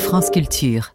France Culture.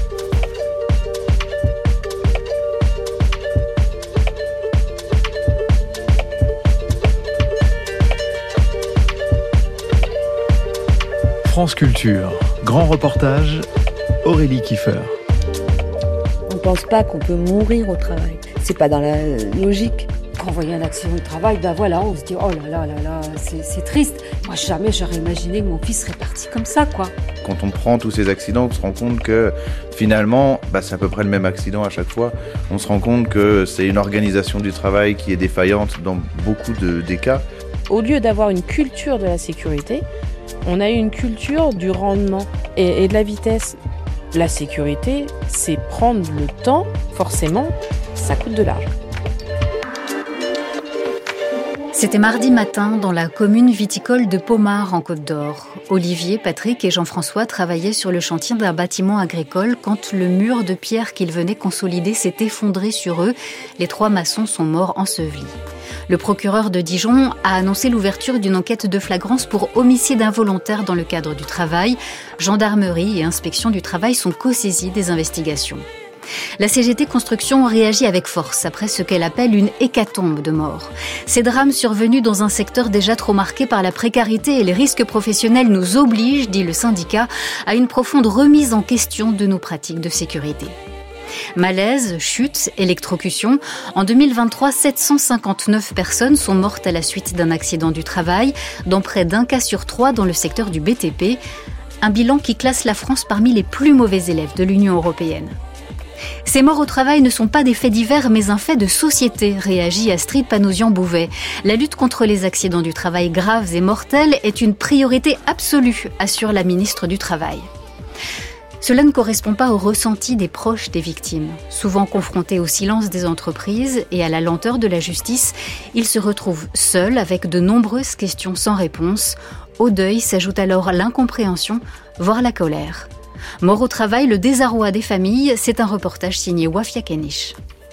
France Culture, grand reportage, Aurélie Kiefer. On ne pense pas qu'on peut mourir au travail. C'est pas dans la logique. Quand on voyait un accident de travail, on se dit oh là là, c'est triste. Moi jamais j'aurais imaginé que mon fils serait parti comme ça, quoi. Quand on prend tous ces accidents, on se rend compte que finalement, c'est à peu près le même accident à chaque fois. On se rend compte que c'est une organisation du travail qui est défaillante dans beaucoup des cas. Au lieu d'avoir une culture de la sécurité, on a eu une culture du rendement et de la vitesse. La sécurité, c'est prendre le temps, forcément, ça coûte de l'argent. C'était mardi matin dans la commune viticole de Pommard en Côte d'Or. Olivier, Patrick et Jean-François travaillaient sur le chantier d'un bâtiment agricole quand le mur de pierre qu'ils venaient consolider s'est effondré sur eux. Les 3 maçons sont morts ensevelis. Le procureur de Dijon a annoncé l'ouverture d'une enquête de flagrance pour homicide involontaire dans le cadre du travail. Gendarmerie et inspection du travail sont co-saisis des investigations. La CGT Construction réagit avec force après ce qu'elle appelle une hécatombe de morts. Ces drames survenus dans un secteur déjà trop marqué par la précarité et les risques professionnels nous obligent, dit le syndicat, à une profonde remise en question de nos pratiques de sécurité. Malaise, chute, électrocution. En 2023, 759 personnes sont mortes à la suite d'un accident du travail, dans près d'un cas sur 3 dans le secteur du BTP. Un bilan qui classe la France parmi les plus mauvais élèves de l'Union européenne. Ces morts au travail ne sont pas des faits divers, mais un fait de société, réagit Astrid Panosian-Bouvet. La lutte contre les accidents du travail graves et mortels est une priorité absolue, assure la ministre du Travail. Cela ne correspond pas au ressenti des proches des victimes. Souvent confrontés au silence des entreprises et à la lenteur de la justice, ils se retrouvent seuls avec de nombreuses questions sans réponse. Au deuil s'ajoute alors l'incompréhension, voire la colère. Mort au travail, le désarroi des familles, c'est un reportage signé Wafia Kenish.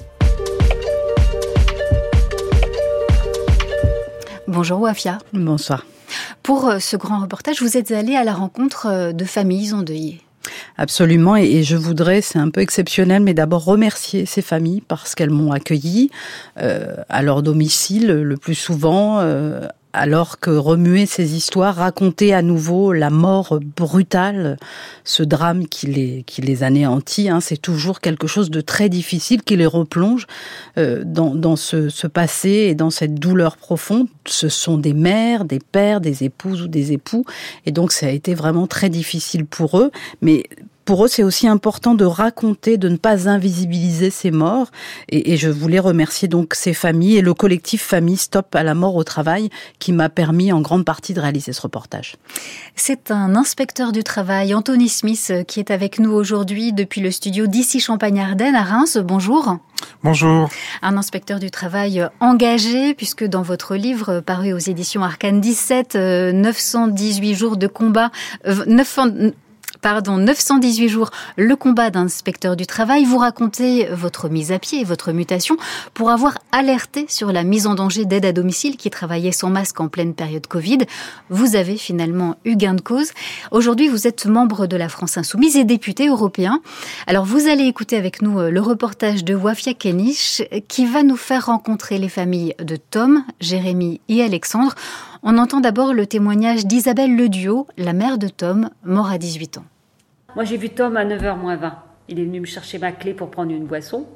Bonjour Wafia. Bonsoir. Pour ce grand reportage, vous êtes allée à la rencontre de familles endeuillées. Absolument, et je voudrais, c'est un peu exceptionnel, mais d'abord remercier ces familles parce qu'elles m'ont accueilli à leur domicile le plus souvent, alors que remuer ces histoires, raconter à nouveau la mort brutale, ce drame qui les anéantit, c'est toujours quelque chose de très difficile, qui les replonge dans ce passé et dans cette douleur profonde. Ce sont des mères, des pères, des épouses ou des époux, et donc ça a été vraiment très difficile pour eux, mais pour eux, c'est aussi important de raconter, de ne pas invisibiliser ces morts. Et je voulais remercier donc ces familles et le collectif Famille Stop à la mort au travail qui m'a permis en grande partie de réaliser ce reportage. C'est un inspecteur du travail, Anthony Smith, qui est avec nous aujourd'hui depuis le studio d'ici Champagne-Ardenne à Reims. Bonjour. Bonjour. Un inspecteur du travail engagé, puisque dans votre livre paru aux éditions Arcane 17, 918 jours de combat, 918 jours, le combat d'un inspecteur du travail. Vous racontez votre mise à pied, votre mutation, pour avoir alerté sur la mise en danger d'aide à domicile qui travaillait sans masque en pleine période Covid. Vous avez finalement eu gain de cause. Aujourd'hui, vous êtes membre de la France Insoumise et député européen. Alors, vous allez écouter avec nous le reportage de Wafia Kenish qui va nous faire rencontrer les familles de Tom, Jérémy et Alexandre. On entend d'abord le témoignage d'Isabelle Lediot, la mère de Tom, mort à 18 ans. Moi j'ai vu Tom à 9h moins 20. Il est venu me chercher ma clé pour prendre une boisson.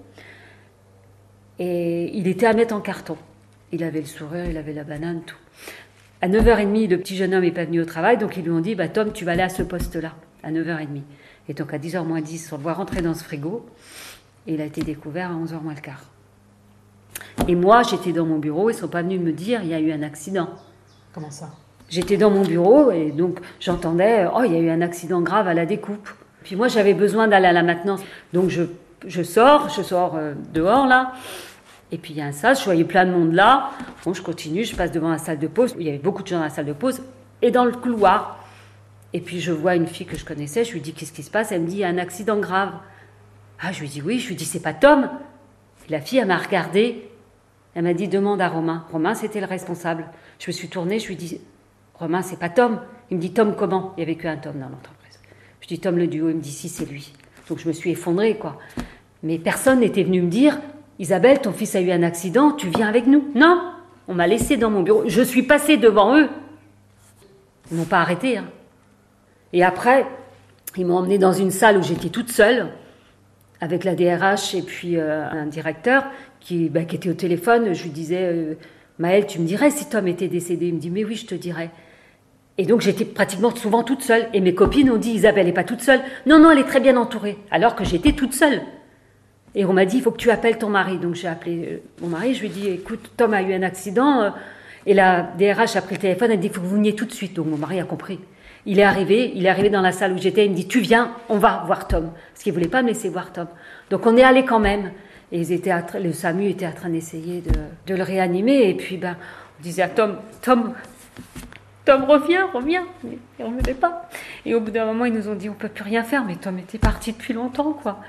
Et il était à mettre en carton. Il avait le sourire, il avait la banane, tout. À 9h30, le petit jeune homme n'est pas venu au travail, donc ils lui ont dit Tom, tu vas aller à ce poste-là, à 9h30. Et donc à 10h moins 10, on le voit rentrer dans ce frigo. Et il a été découvert à 11h moins le quart. Et moi, j'étais dans mon bureau, ils ne sont pas venus me dire il y a eu un accident. Comment ça ? J'étais dans mon bureau et donc j'entendais « Oh, il y a eu un accident grave à la découpe ». Puis moi, j'avais besoin d'aller à la maintenance. Donc je sors dehors là. Et puis il y a un sas, je voyais plein de monde là. Bon, je continue, je passe devant la salle de pause. Il y avait beaucoup de gens dans la salle de pause. Et dans le couloir. Et puis je vois une fille que je connaissais, je lui dis « Qu'est-ce qui se passe ?» Elle me dit « Il y a un accident grave ». Ah, je lui dis « Oui ». Je lui dis « C'est pas Tom ?» Et la fille, elle m'a regardée. Elle m'a dit « Demande à Romain ». Romain, c'était le responsable. Je me suis tournée, je lui dis « Romain, c'est pas Tom ». Il me dit « Tom comment ?» Il n'y avait qu'un Tom dans l'entreprise. Je Je dis Tom, le duo. Il me dit si, c'est lui. Donc je me suis effondrée, quoi. Mais personne n'était venu me dire Isabelle, ton fils a eu un accident, tu viens avec nous. Non, on m'a laissée dans mon bureau. Je suis passée devant eux. Ils m'ont pas arrêtée. Hein. Et après, ils m'ont emmenée dans une salle où j'étais toute seule, avec la DRH et puis un directeur qui était au téléphone. Je lui disais Maëlle, tu me dirais si Tom était décédé? Il me dit mais oui, je te dirais. Et donc j'étais pratiquement souvent toute seule. Et mes copines ont dit Isabelle n'est pas toute seule. Non, non, elle est très bien entourée. Alors que j'étais toute seule. Et on m'a dit, il faut que tu appelles ton mari. Donc j'ai appelé mon mari, je lui ai dit, écoute, Tom a eu un accident. Et la DRH a pris le téléphone, elle a dit, il faut que vous veniez tout de suite. Donc mon mari a compris. Il est arrivé dans la salle où j'étais, il me dit, tu viens, on va voir Tom. Parce qu'il ne voulait pas me laisser voir Tom. Donc on est allé quand même. Et le SAMU était en train d'essayer de le réanimer. Et puis on disait à Tom, reviens. Mais il ne revenait pas. Et au bout d'un moment, ils nous ont dit, on ne peut plus rien faire. Mais Tom était parti depuis longtemps, quoi.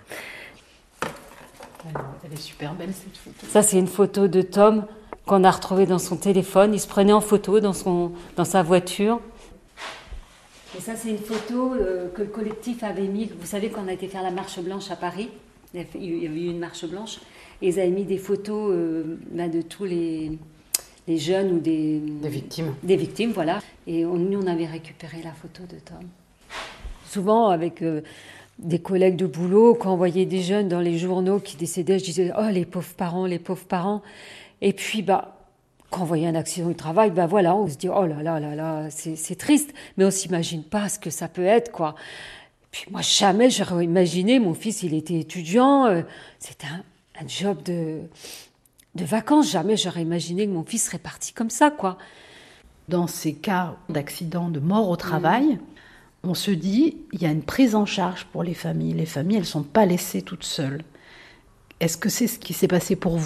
Elle est super belle cette photo. Ça, c'est une photo de Tom qu'on a retrouvée dans son téléphone. Il se prenait en photo dans sa voiture. Et ça, c'est une photo que le collectif avait mis. Vous savez qu'on a été faire la marche blanche à Paris. Il y avait eu une marche blanche. Et ils avaient mis des photos de tous les jeunes ou des victimes. Des victimes, voilà. Et nous, on avait récupéré la photo de Tom. Souvent, avec des collègues de boulot, quand on voyait des jeunes dans les journaux qui décédaient, je disais « Oh, les pauvres parents ». Et puis, quand on voyait un accident du travail, voilà, on se dit « Oh là là, c'est triste ». Mais on ne s'imagine pas ce que ça peut être, quoi. Puis moi, jamais j'aurais imaginé, mon fils, il était étudiant, c'était un job de vacances. Jamais j'aurais imaginé que mon fils serait parti comme ça, quoi. Dans ces cas d'accident, de mort au travail, on se dit, il y a une prise en charge pour les familles. Les familles, elles ne sont pas laissées toutes seules. Est-ce que c'est ce qui s'est passé pour vous ?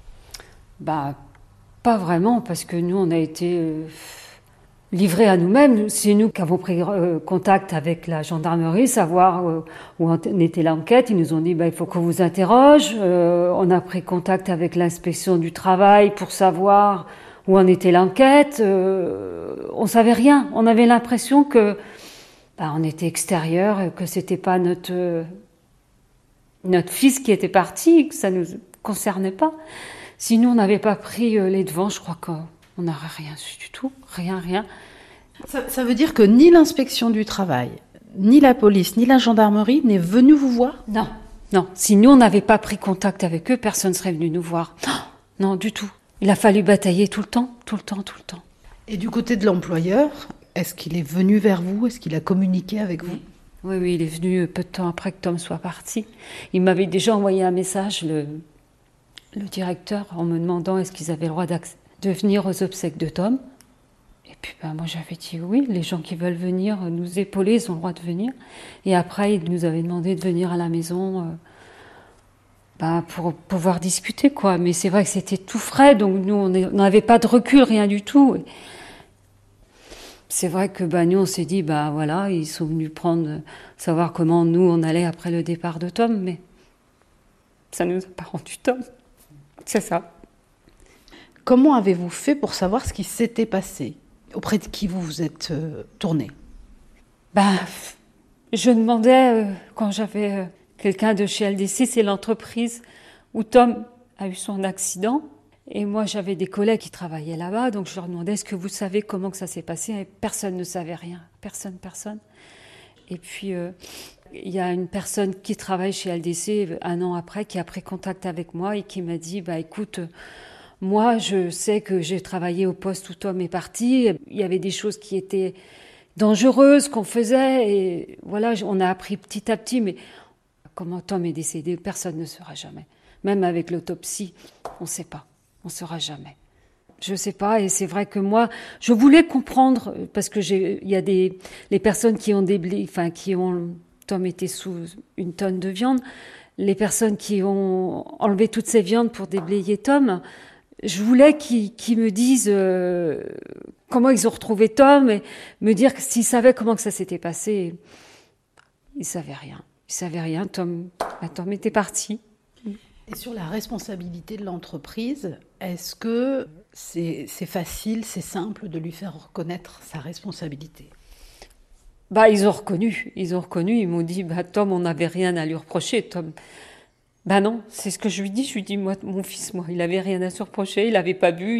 Pas vraiment, parce que nous, on a été livrés à nous-mêmes. C'est nous qui avons pris contact avec la gendarmerie, savoir où en était l'enquête. Ils nous ont dit, il faut qu'on vous interroge. On a pris contact avec l'inspection du travail pour savoir où en était l'enquête. On savait rien. On avait l'impression que on était extérieur, que c'était pas notre fils qui était parti, que ça nous concernait pas. Si nous, on n'avait pas pris les devants, je crois qu'on n'aurait rien su du tout. Rien. Ça veut dire que ni l'inspection du travail, ni la police, ni la gendarmerie n'est venue vous voir ? Non. Si nous, on n'avait pas pris contact avec eux, personne ne serait venu nous voir. Non, du tout. Il a fallu batailler tout le temps. Et du côté de l'employeur, est-ce qu'il est venu vers vous ? Est-ce qu'il a communiqué avec vous ? Oui, il est venu peu de temps après que Tom soit parti. Il m'avait déjà envoyé un message, le directeur, en me demandant est-ce qu'ils avaient le droit de venir aux obsèques de Tom. Et puis moi j'avais dit oui, les gens qui veulent venir nous épauler, ils ont le droit de venir. Et après, il nous avait demandé de venir à la maison pour pouvoir discuter, quoi. Mais c'est vrai que c'était tout frais, donc nous on n'avait pas de recul, rien du tout. C'est vrai que nous on s'est dit voilà, ils sont venus savoir comment nous on allait après le départ de Tom, mais ça nous a pas rendu Tom. C'est ça. Comment avez-vous fait pour savoir ce qui s'était passé ? Auprès de qui vous vous êtes tourné ? Je demandais, quand j'avais quelqu'un de chez LDC, c'est l'entreprise où Tom a eu son accident. Et moi, j'avais des collègues qui travaillaient là-bas, donc je leur demandais, est-ce que vous savez comment que ça s'est passé ? Et personne ne savait rien. Personne. Et puis, il y a une personne qui travaille chez LDC 1 an après, qui a pris contact avec moi et qui m'a dit, écoute, moi, je sais que j'ai travaillé au poste où Tom est parti. Il y avait des choses qui étaient dangereuses qu'on faisait. Et voilà, on a appris petit à petit. Mais comment Tom est décédé, personne ne saura jamais. Même avec l'autopsie, on ne sait pas. On ne saura jamais. Je ne sais pas. Et c'est vrai que moi, je voulais comprendre, parce que il y a les personnes qui ont Tom était sous 1 tonne de viande. Les personnes qui ont enlevé toutes ces viandes pour déblayer Tom, je voulais qu'ils me disent comment ils ont retrouvé Tom et me dire s'ils savaient comment que ça s'était passé. Ils ne savaient rien. Tom était parti. Et sur la responsabilité de l'entreprise, est-ce que c'est facile, c'est simple de lui faire reconnaître sa responsabilité ? Ils ont reconnu, ils m'ont dit, Tom, on n'avait rien à lui reprocher, Tom. Non, c'est ce que je lui dis, moi, mon fils, il avait rien à se reprocher, il n'avait pas bu,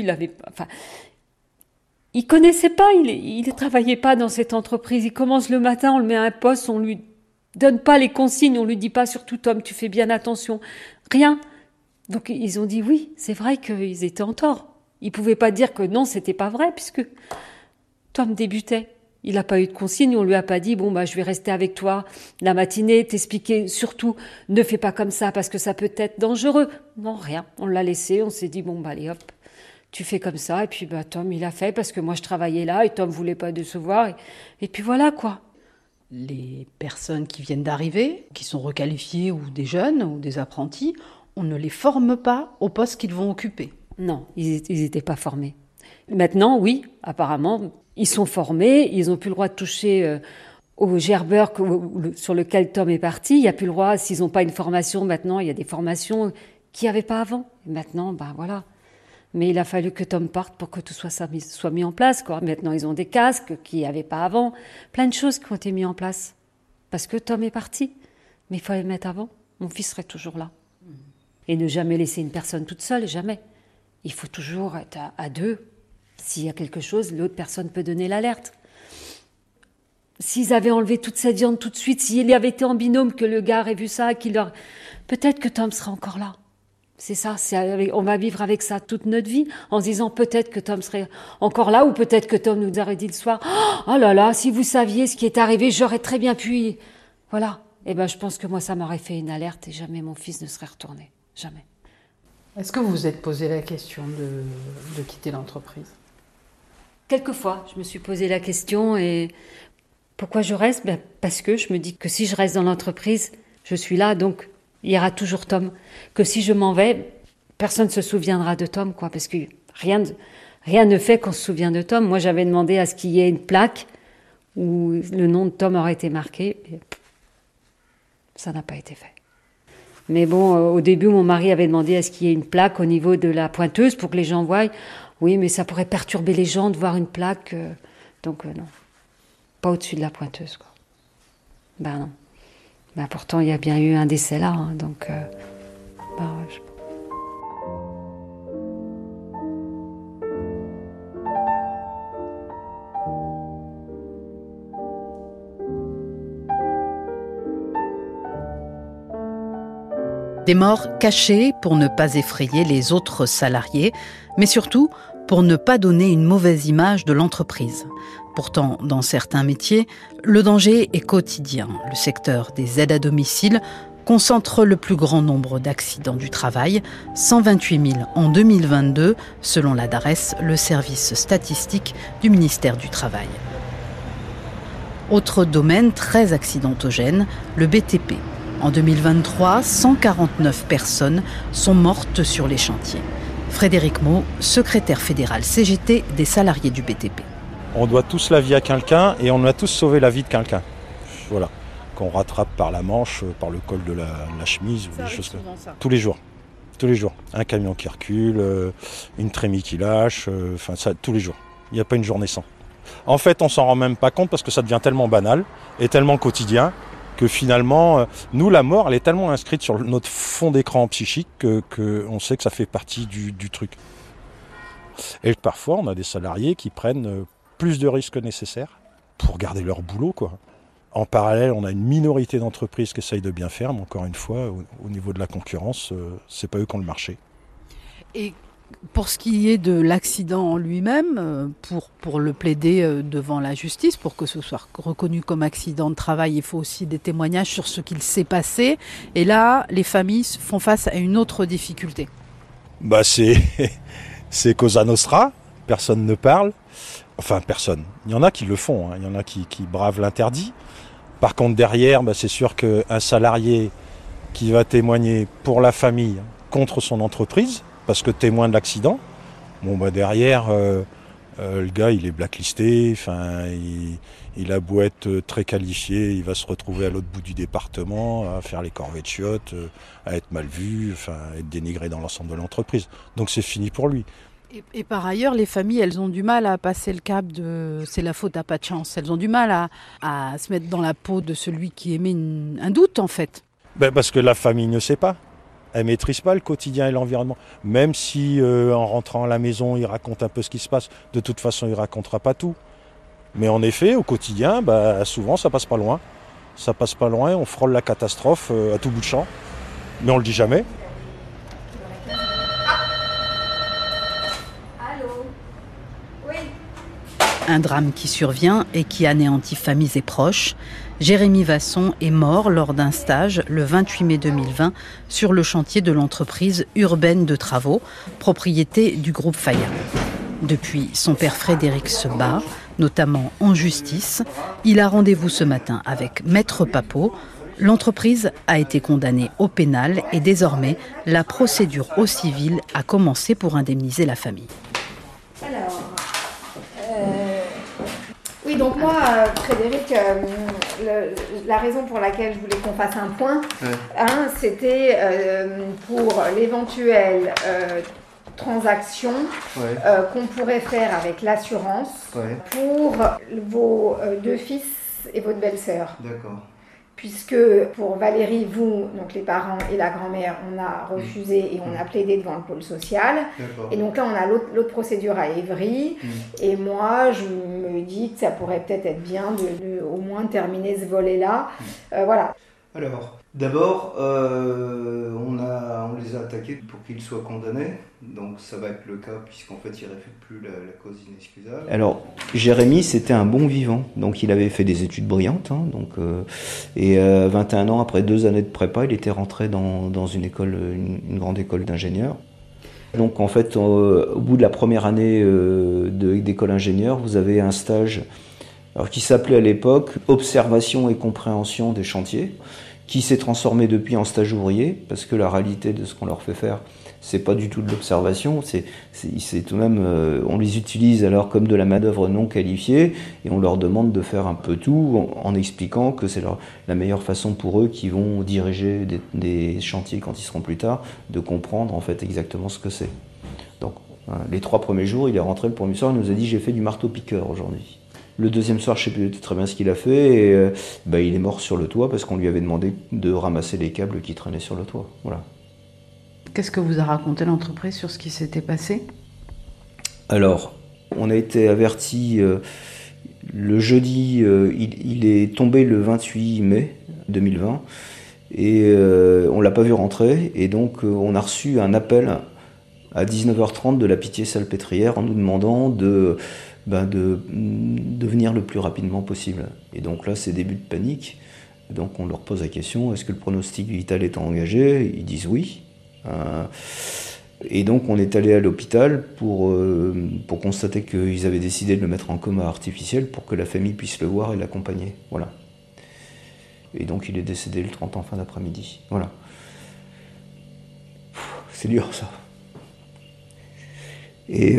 il connaissait pas, il travaillait pas dans cette entreprise, il commence le matin, on le met à un poste, on lui donne pas les consignes, on lui dit pas, surtout Tom, tu fais bien attention, rien. Donc ils ont dit oui, c'est vrai qu'ils étaient en tort. Ils pouvaient pas dire que non, c'était pas vrai, puisque Tom débutait. Il n'a pas eu de consigne, on lui a pas dit, je vais rester avec toi la matinée, t'expliquer, surtout, ne fais pas comme ça parce que ça peut être dangereux. Non, rien. On l'a laissé, on s'est dit, allez hop, tu fais comme ça. Et puis, Tom, il a fait parce que moi, je travaillais là et Tom voulait pas décevoir. Et puis voilà, quoi. Les personnes qui viennent d'arriver, qui sont requalifiées ou des jeunes ou des apprentis, on ne les forme pas au poste qu'ils vont occuper. Non, ils n'étaient pas formés. Maintenant, oui, apparemment, ils sont formés, ils n'ont plus le droit de toucher au gerbeur sur lequel Tom est parti. Il n'y a plus le droit, s'ils n'ont pas une formation, maintenant, il y a des formations qu'il n'y avait pas avant. Et maintenant, voilà. Mais il a fallu que Tom parte pour que tout soit mis en place, quoi. Maintenant, ils ont des casques qu'il n'y avait pas avant. Plein de choses qui ont été mises en place. Parce que Tom est parti. Mais il fallait le mettre avant. Mon fils serait toujours là. Et ne jamais laisser une personne toute seule, jamais. Il faut toujours être à deux. S'il y a quelque chose, l'autre personne peut donner l'alerte. S'ils avaient enlevé toute cette viande tout de suite, s'il y avait été en binôme, que le gars ait vu ça, peut-être que Tom serait encore là. C'est ça, on va vivre avec ça toute notre vie, en se disant peut-être que Tom serait encore là, ou peut-être que Tom nous aurait dit le soir, oh là là, si vous saviez ce qui est arrivé, j'aurais très bien pu... Voilà. Je pense que moi, ça m'aurait fait une alerte et jamais mon fils ne serait retourné. Jamais. Est-ce que vous vous êtes posé la question de quitter l'entreprise ? Quelquefois, je me suis posé la question et pourquoi je reste ? Parce que je me dis que si je reste dans l'entreprise, je suis là, donc il y aura toujours Tom. Que si je m'en vais, personne ne se souviendra de Tom, quoi, parce que rien ne fait qu'on se souvient de Tom. Moi, j'avais demandé à ce qu'il y ait une plaque où le nom de Tom aurait été marqué. Et ça n'a pas été fait. Mais au début, mon mari avait demandé à ce qu'il y ait une plaque au niveau de la pointeuse pour que les gens voient. Oui, mais ça pourrait perturber les gens de voir une plaque. Donc, non. Pas au-dessus de la pointeuse, quoi. Non. Pourtant, il y a bien eu un décès là. Donc, Des morts cachées pour ne pas effrayer les autres salariés, mais surtout pour ne pas donner une mauvaise image de l'entreprise. Pourtant, dans certains métiers, le danger est quotidien. Le secteur des aides à domicile concentre le plus grand nombre d'accidents du travail, 128 000 en 2022, selon la DARES, le service statistique du ministère du Travail. Autre domaine très accidentogène, le BTP. En 2023, 149 personnes sont mortes sur les chantiers. Frédéric Maud, secrétaire fédéral CGT des salariés du BTP. On doit tous la vie à quelqu'un et on a tous sauvé la vie de quelqu'un. Voilà. Qu'on rattrape par la manche, par le col de la chemise ou des choses comme ça. Tous les jours. Un camion qui recule, une trémie qui lâche, ça tous les jours. Il n'y a pas une journée sans. En fait, on s'en rend même pas compte parce que ça devient tellement banal et tellement quotidien que finalement, nous, la mort, elle est tellement inscrite sur notre fond d'écran psychique qu'on sait que ça fait partie du truc. Et parfois, on a des salariés qui prennent plus de risques que nécessaire pour garder leur boulot, quoi. En parallèle, on a une minorité d'entreprises qui essayent de bien faire, mais encore une fois, au niveau de la concurrence, c'est pas eux qui ont le marché. Et pour ce qui est de l'accident en lui-même, pour le plaider devant la justice, pour que ce soit reconnu comme accident de travail, il faut aussi des témoignages sur ce qu'il s'est passé. Et là, les familles font face à une autre difficulté. C'est Cosa Nostra, personne ne parle. Enfin, personne. Il y en a qui le font, il y en a qui bravent l'interdit. Par contre, derrière, c'est sûr qu'un salarié qui va témoigner pour la famille contre son entreprise, parce que témoin de l'accident, derrière, le gars, il est blacklisté, il a beau être très qualifié, il va se retrouver à l'autre bout du département, à faire les corvées de chiottes, à être mal vu, à être dénigré dans l'ensemble de l'entreprise. Donc c'est fini pour lui. Et par ailleurs, les familles, elles ont du mal à passer le cap de « c'est la faute à pas de chance ». Elles ont du mal à se mettre dans la peau de celui qui émet un doute, en fait. Parce que la famille ne sait pas. Elle ne maîtrise pas le quotidien et l'environnement. Même si en rentrant à la maison, il raconte un peu ce qui se passe, de toute façon, il ne racontera pas tout. Mais en effet, au quotidien, souvent, ça passe pas loin. Ça passe pas loin, on frôle la catastrophe à tout bout de champ. Mais on le dit jamais. Un drame qui survient et qui anéantit familles et proches. Jérémy Vasson est mort lors d'un stage le 28 mai 2020 sur le chantier de l'entreprise urbaine de travaux, propriété du groupe Faya. Depuis, son père Frédéric se bat, notamment en justice. Il a rendez-vous ce matin avec Maître Papeau. L'entreprise a été condamnée au pénal et désormais, la procédure au civil a commencé pour indemniser la famille. Oui, donc moi, Frédéric, la raison pour laquelle je voulais qu'on fasse un point, c'était pour l'éventuelle transaction qu'on pourrait faire avec l'assurance pour vos deux fils et votre belle-sœur. D'accord. Puisque pour Valérie, vous, donc les parents et la grand-mère, on a refusé et on a plaidé devant le pôle social. D'accord. Et donc là, on a l'autre procédure à Évry. Et moi, je me dis que ça pourrait peut-être être bien de au moins terminer ce volet-là. Voilà. Alors, d'abord, on les a attaqués pour qu'ils soient condamnés. Donc ça va être le cas puisqu'en fait, ils ne réfutent plus la cause inexcusable. Alors, Jérémy, c'était un bon vivant. Donc il avait fait des études brillantes. Et 21 ans, après 2 années de prépa, il était rentré dans une école, une grande école d'ingénieurs. Donc en fait, au bout de la première année d'école ingénieur, vous avez un stage qui s'appelait à l'époque « Observation et compréhension des chantiers », qui s'est transformé depuis en stage ouvrier, parce que la réalité de ce qu'on leur fait faire, c'est pas du tout de l'observation, c'est tout de même, on les utilise alors comme de la main-d'œuvre non qualifiée, et on leur demande de faire un peu tout, en expliquant que c'est la meilleure façon pour eux qui vont diriger des chantiers quand ils seront plus tard, de comprendre en fait exactement ce que c'est. Donc, les 3 premiers jours, il est rentré le premier soir, il nous a dit « j'ai fait du marteau-piqueur aujourd'hui ». Le deuxième soir, je ne sais plus très bien ce qu'il a fait, et il est mort sur le toit parce qu'on lui avait demandé de ramasser les câbles qui traînaient sur le toit. Voilà. Qu'est-ce que vous a raconté l'entreprise sur ce qui s'était passé ? Alors, on a été averti le jeudi, il est tombé le 28 mai 2020, et on ne l'a pas vu rentrer, et donc on a reçu un appel à 19h30 de la Pitié-Salpêtrière en nous demandant de venir le plus rapidement possible. Et donc là, c'est début de panique. Donc on leur pose la question, est-ce que le pronostic vital est engagé ? Ils disent oui. Et donc on est allé à l'hôpital pour constater qu'ils avaient décidé de le mettre en coma artificiel pour que la famille puisse le voir et l'accompagner. Voilà. Et donc il est décédé le 30 en fin d'après-midi. Voilà. C'est dur ça. Et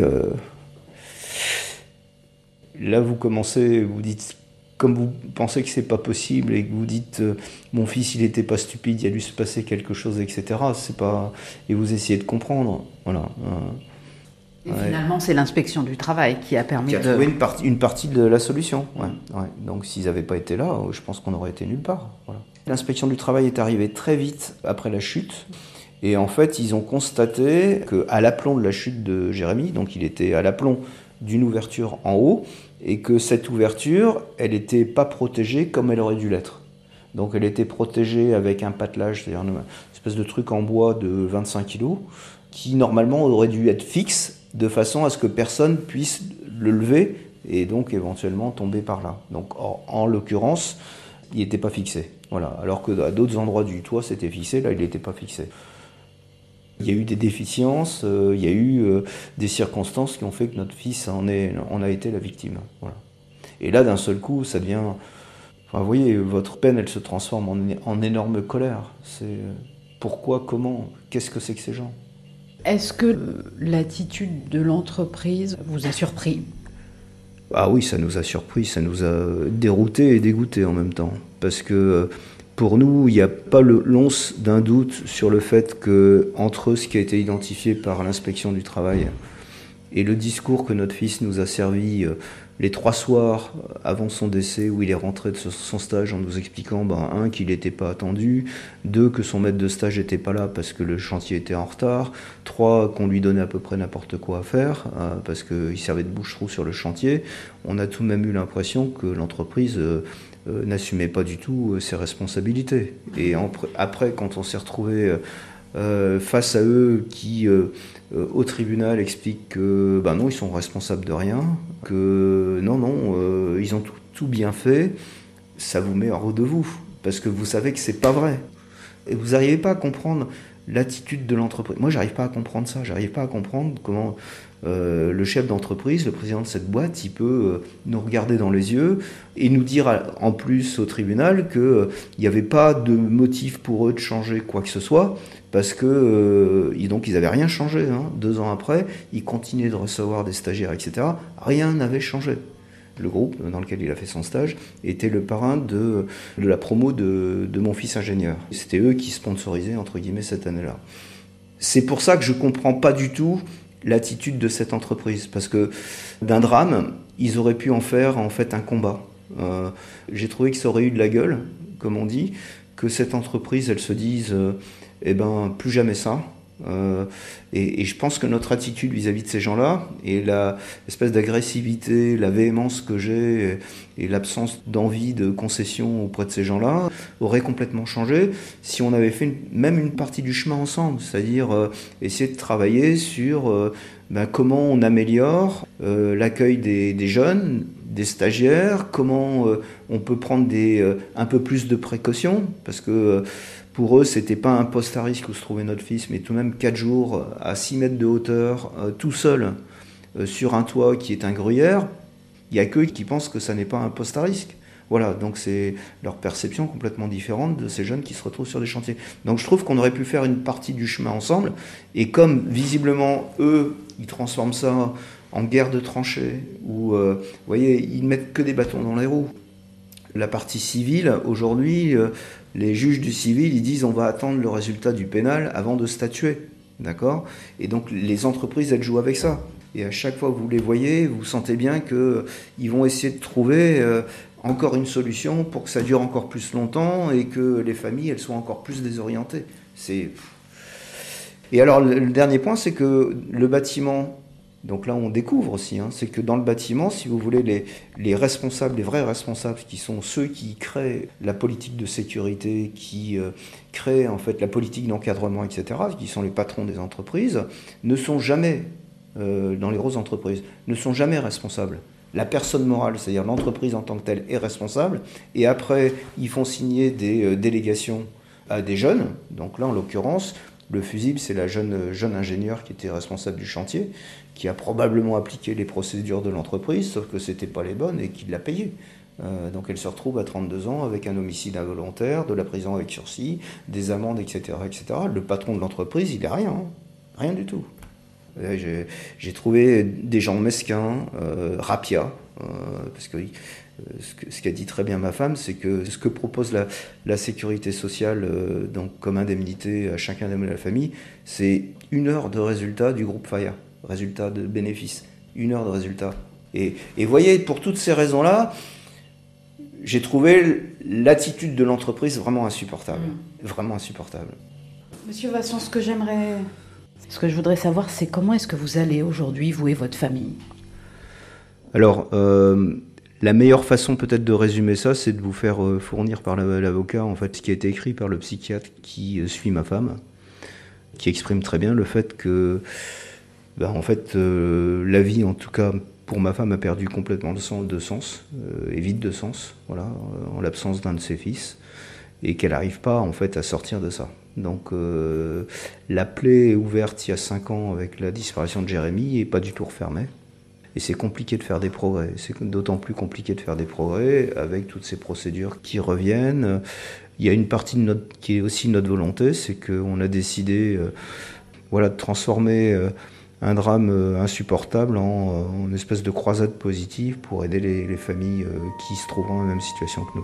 là, vous commencez, vous dites, comme vous pensez que c'est pas possible et que vous dites, mon fils, il était pas stupide, il a dû se passer quelque chose, etc. C'est pas, et vous essayez de comprendre, voilà. Et finalement, c'est l'inspection du travail qui a permis de trouver une partie de la solution. Ouais. Donc, s'ils n'avaient pas été là, je pense qu'on aurait été nulle part. Voilà. L'inspection du travail est arrivée très vite après la chute. Et en fait, ils ont constaté qu'à l'aplomb de la chute de Jérémy, donc il était à l'aplomb d'une ouverture en haut, et que cette ouverture, elle n'était pas protégée comme elle aurait dû l'être. Donc elle était protégée avec un patelage, c'est-à-dire une espèce de truc en bois de 25 kg, qui normalement aurait dû être fixe, de façon à ce que personne puisse le lever, et donc éventuellement tomber par là. Donc en l'occurrence, il n'était pas fixé. Voilà. Alors qu'à d'autres endroits du toit, c'était fixé, là il n'était pas fixé. Il y a eu des déficiences, il y a eu des circonstances qui ont fait que notre fils en a été la victime. Voilà. Et là, d'un seul coup, ça devient... Enfin, vous voyez, votre peine, elle se transforme en énorme colère. C'est pourquoi, comment, qu'est-ce que c'est que ces gens ? Est-ce que l'attitude de l'entreprise vous a surpris ? Ah oui, ça nous a surpris, ça nous a déroutés et dégoûtés en même temps. Parce que... Pour nous, il n'y a pas l'once d'un doute sur le fait qu'entre ce qui a été identifié par l'inspection du travail Et le discours que notre fils nous a servi les 3 soirs avant son décès, où il est rentré de son stage en nous expliquant, qu'il n'était pas attendu, 2, que son maître de stage n'était pas là parce que le chantier était en retard, 3, qu'on lui donnait à peu près n'importe quoi à faire, parce qu'il servait de bouche-trou sur le chantier, on a tout de même eu l'impression que l'entreprise n'assumait pas du tout ses responsabilités. Et après, quand on s'est retrouvé face à eux qui, au tribunal, expliquent que non, ils sont responsables de rien, que non, ils ont tout bien fait, ça vous met hors de vous, parce que vous savez que c'est pas vrai. Et vous n'arrivez pas à comprendre l'attitude de l'entreprise. Moi, j'arrive pas à comprendre ça, j'arrive pas à comprendre comment le chef d'entreprise, le président de cette boîte, il peut nous regarder dans les yeux et nous dire en plus au tribunal qu'il n'y avait pas de motif pour eux de changer quoi que ce soit, parce que donc ils n'avaient rien changé. 2 ans après, ils continuaient de recevoir des stagiaires, etc. Rien n'avait changé. Le groupe dans lequel il a fait son stage était le parrain de la promo de mon fils ingénieur. C'était eux qui sponsorisaient, entre guillemets, cette année-là. C'est pour ça que je ne comprends pas du tout l'attitude de cette entreprise, parce que d'un drame, ils auraient pu en faire en fait un combat. J'ai trouvé que ça aurait eu de la gueule, comme on dit, que cette entreprise, elle se dise plus jamais ça. Et je pense que notre attitude vis-à-vis de ces gens-là, et l'espèce d'agressivité, la véhémence que j'ai, et l'absence d'envie de concession auprès de ces gens-là, aurait complètement changé si on avait fait même une partie du chemin ensemble, c'est-à-dire essayer de travailler sur comment on améliore l'accueil des jeunes, des stagiaires, comment on peut prendre un peu plus de précautions, parce que pour eux, c'était pas un poste à risque où se trouvait notre fils, mais tout de même 4 jours à 6 mètres de hauteur, tout seul, sur un toit qui est un gruyère. Il n'y a qu'eux qui pensent que ça n'est pas un poste à risque. Voilà, donc c'est leur perception complètement différente de ces jeunes qui se retrouvent sur des chantiers. Donc je trouve qu'on aurait pu faire une partie du chemin ensemble, et comme visiblement, eux, ils transforment ça en guerre de tranchées, où, vous voyez, ils mettent que des bâtons dans les roues. La partie civile, aujourd'hui, les juges du civil, ils disent on va attendre le résultat du pénal avant de statuer, d'accord ? Et donc les entreprises, elles jouent avec ça. Et à chaque fois que vous les voyez, vous sentez bien qu'ils vont essayer de trouver encore une solution pour que ça dure encore plus longtemps et que les familles, elles soient encore plus désorientées. Et alors le dernier point, c'est que le bâtiment... Donc là, on découvre aussi, c'est que dans le bâtiment, si vous voulez, les responsables, les vrais responsables, qui sont ceux qui créent la politique de sécurité, qui créent en fait la politique d'encadrement, etc., qui sont les patrons des entreprises, ne sont jamais, dans les grosses entreprises, ne sont jamais responsables. La personne morale, c'est-à-dire l'entreprise en tant que telle, est responsable, et après, ils font signer des délégations à des jeunes. Donc là, en l'occurrence, le fusible, c'est la jeune ingénieure qui était responsable du chantier, qui a probablement appliqué les procédures de l'entreprise, sauf que ce n'étaient pas les bonnes et qui l'a payé. Donc elle se retrouve à 32 ans avec un homicide involontaire, de la prison avec sursis, des amendes, etc., etc. Le patron de l'entreprise, il n'est rien, rien du tout. J'ai trouvé des gens mesquins, rapias, parce que ce qu'a dit très bien ma femme, c'est que ce que propose la sécurité sociale donc comme indemnité à chacun des membres de la famille, c'est 1 heure de résultat du groupe Faya, résultat de bénéfice, 1 heure de résultat. Et voyez, pour toutes ces raisons-là, j'ai trouvé l'attitude de l'entreprise vraiment insupportable. Vraiment insupportable. Monsieur Vasson, ce que je voudrais savoir, c'est comment est-ce que vous allez aujourd'hui, vous et votre famille ? Alors, la meilleure façon peut-être de résumer ça, c'est de vous faire fournir par l'avocat en fait ce qui a été écrit par le psychiatre qui suit ma femme, qui exprime très bien le fait que, en fait, la vie, en tout cas pour ma femme, a perdu complètement de sens, et vide de sens, voilà, en l'absence d'un de ses fils, et qu'elle n'arrive pas en fait à sortir de ça. Donc la plaie est ouverte il y a 5 ans avec la disparition de Jérémy et pas du tout refermée. Et c'est compliqué de faire des progrès. C'est d'autant plus compliqué de faire des progrès avec toutes ces procédures qui reviennent. Il y a une partie qui est aussi notre volonté, c'est qu'on a décidé de transformer un drame insupportable en une espèce de croisade positive pour aider les familles qui se trouvent dans la même situation que nous.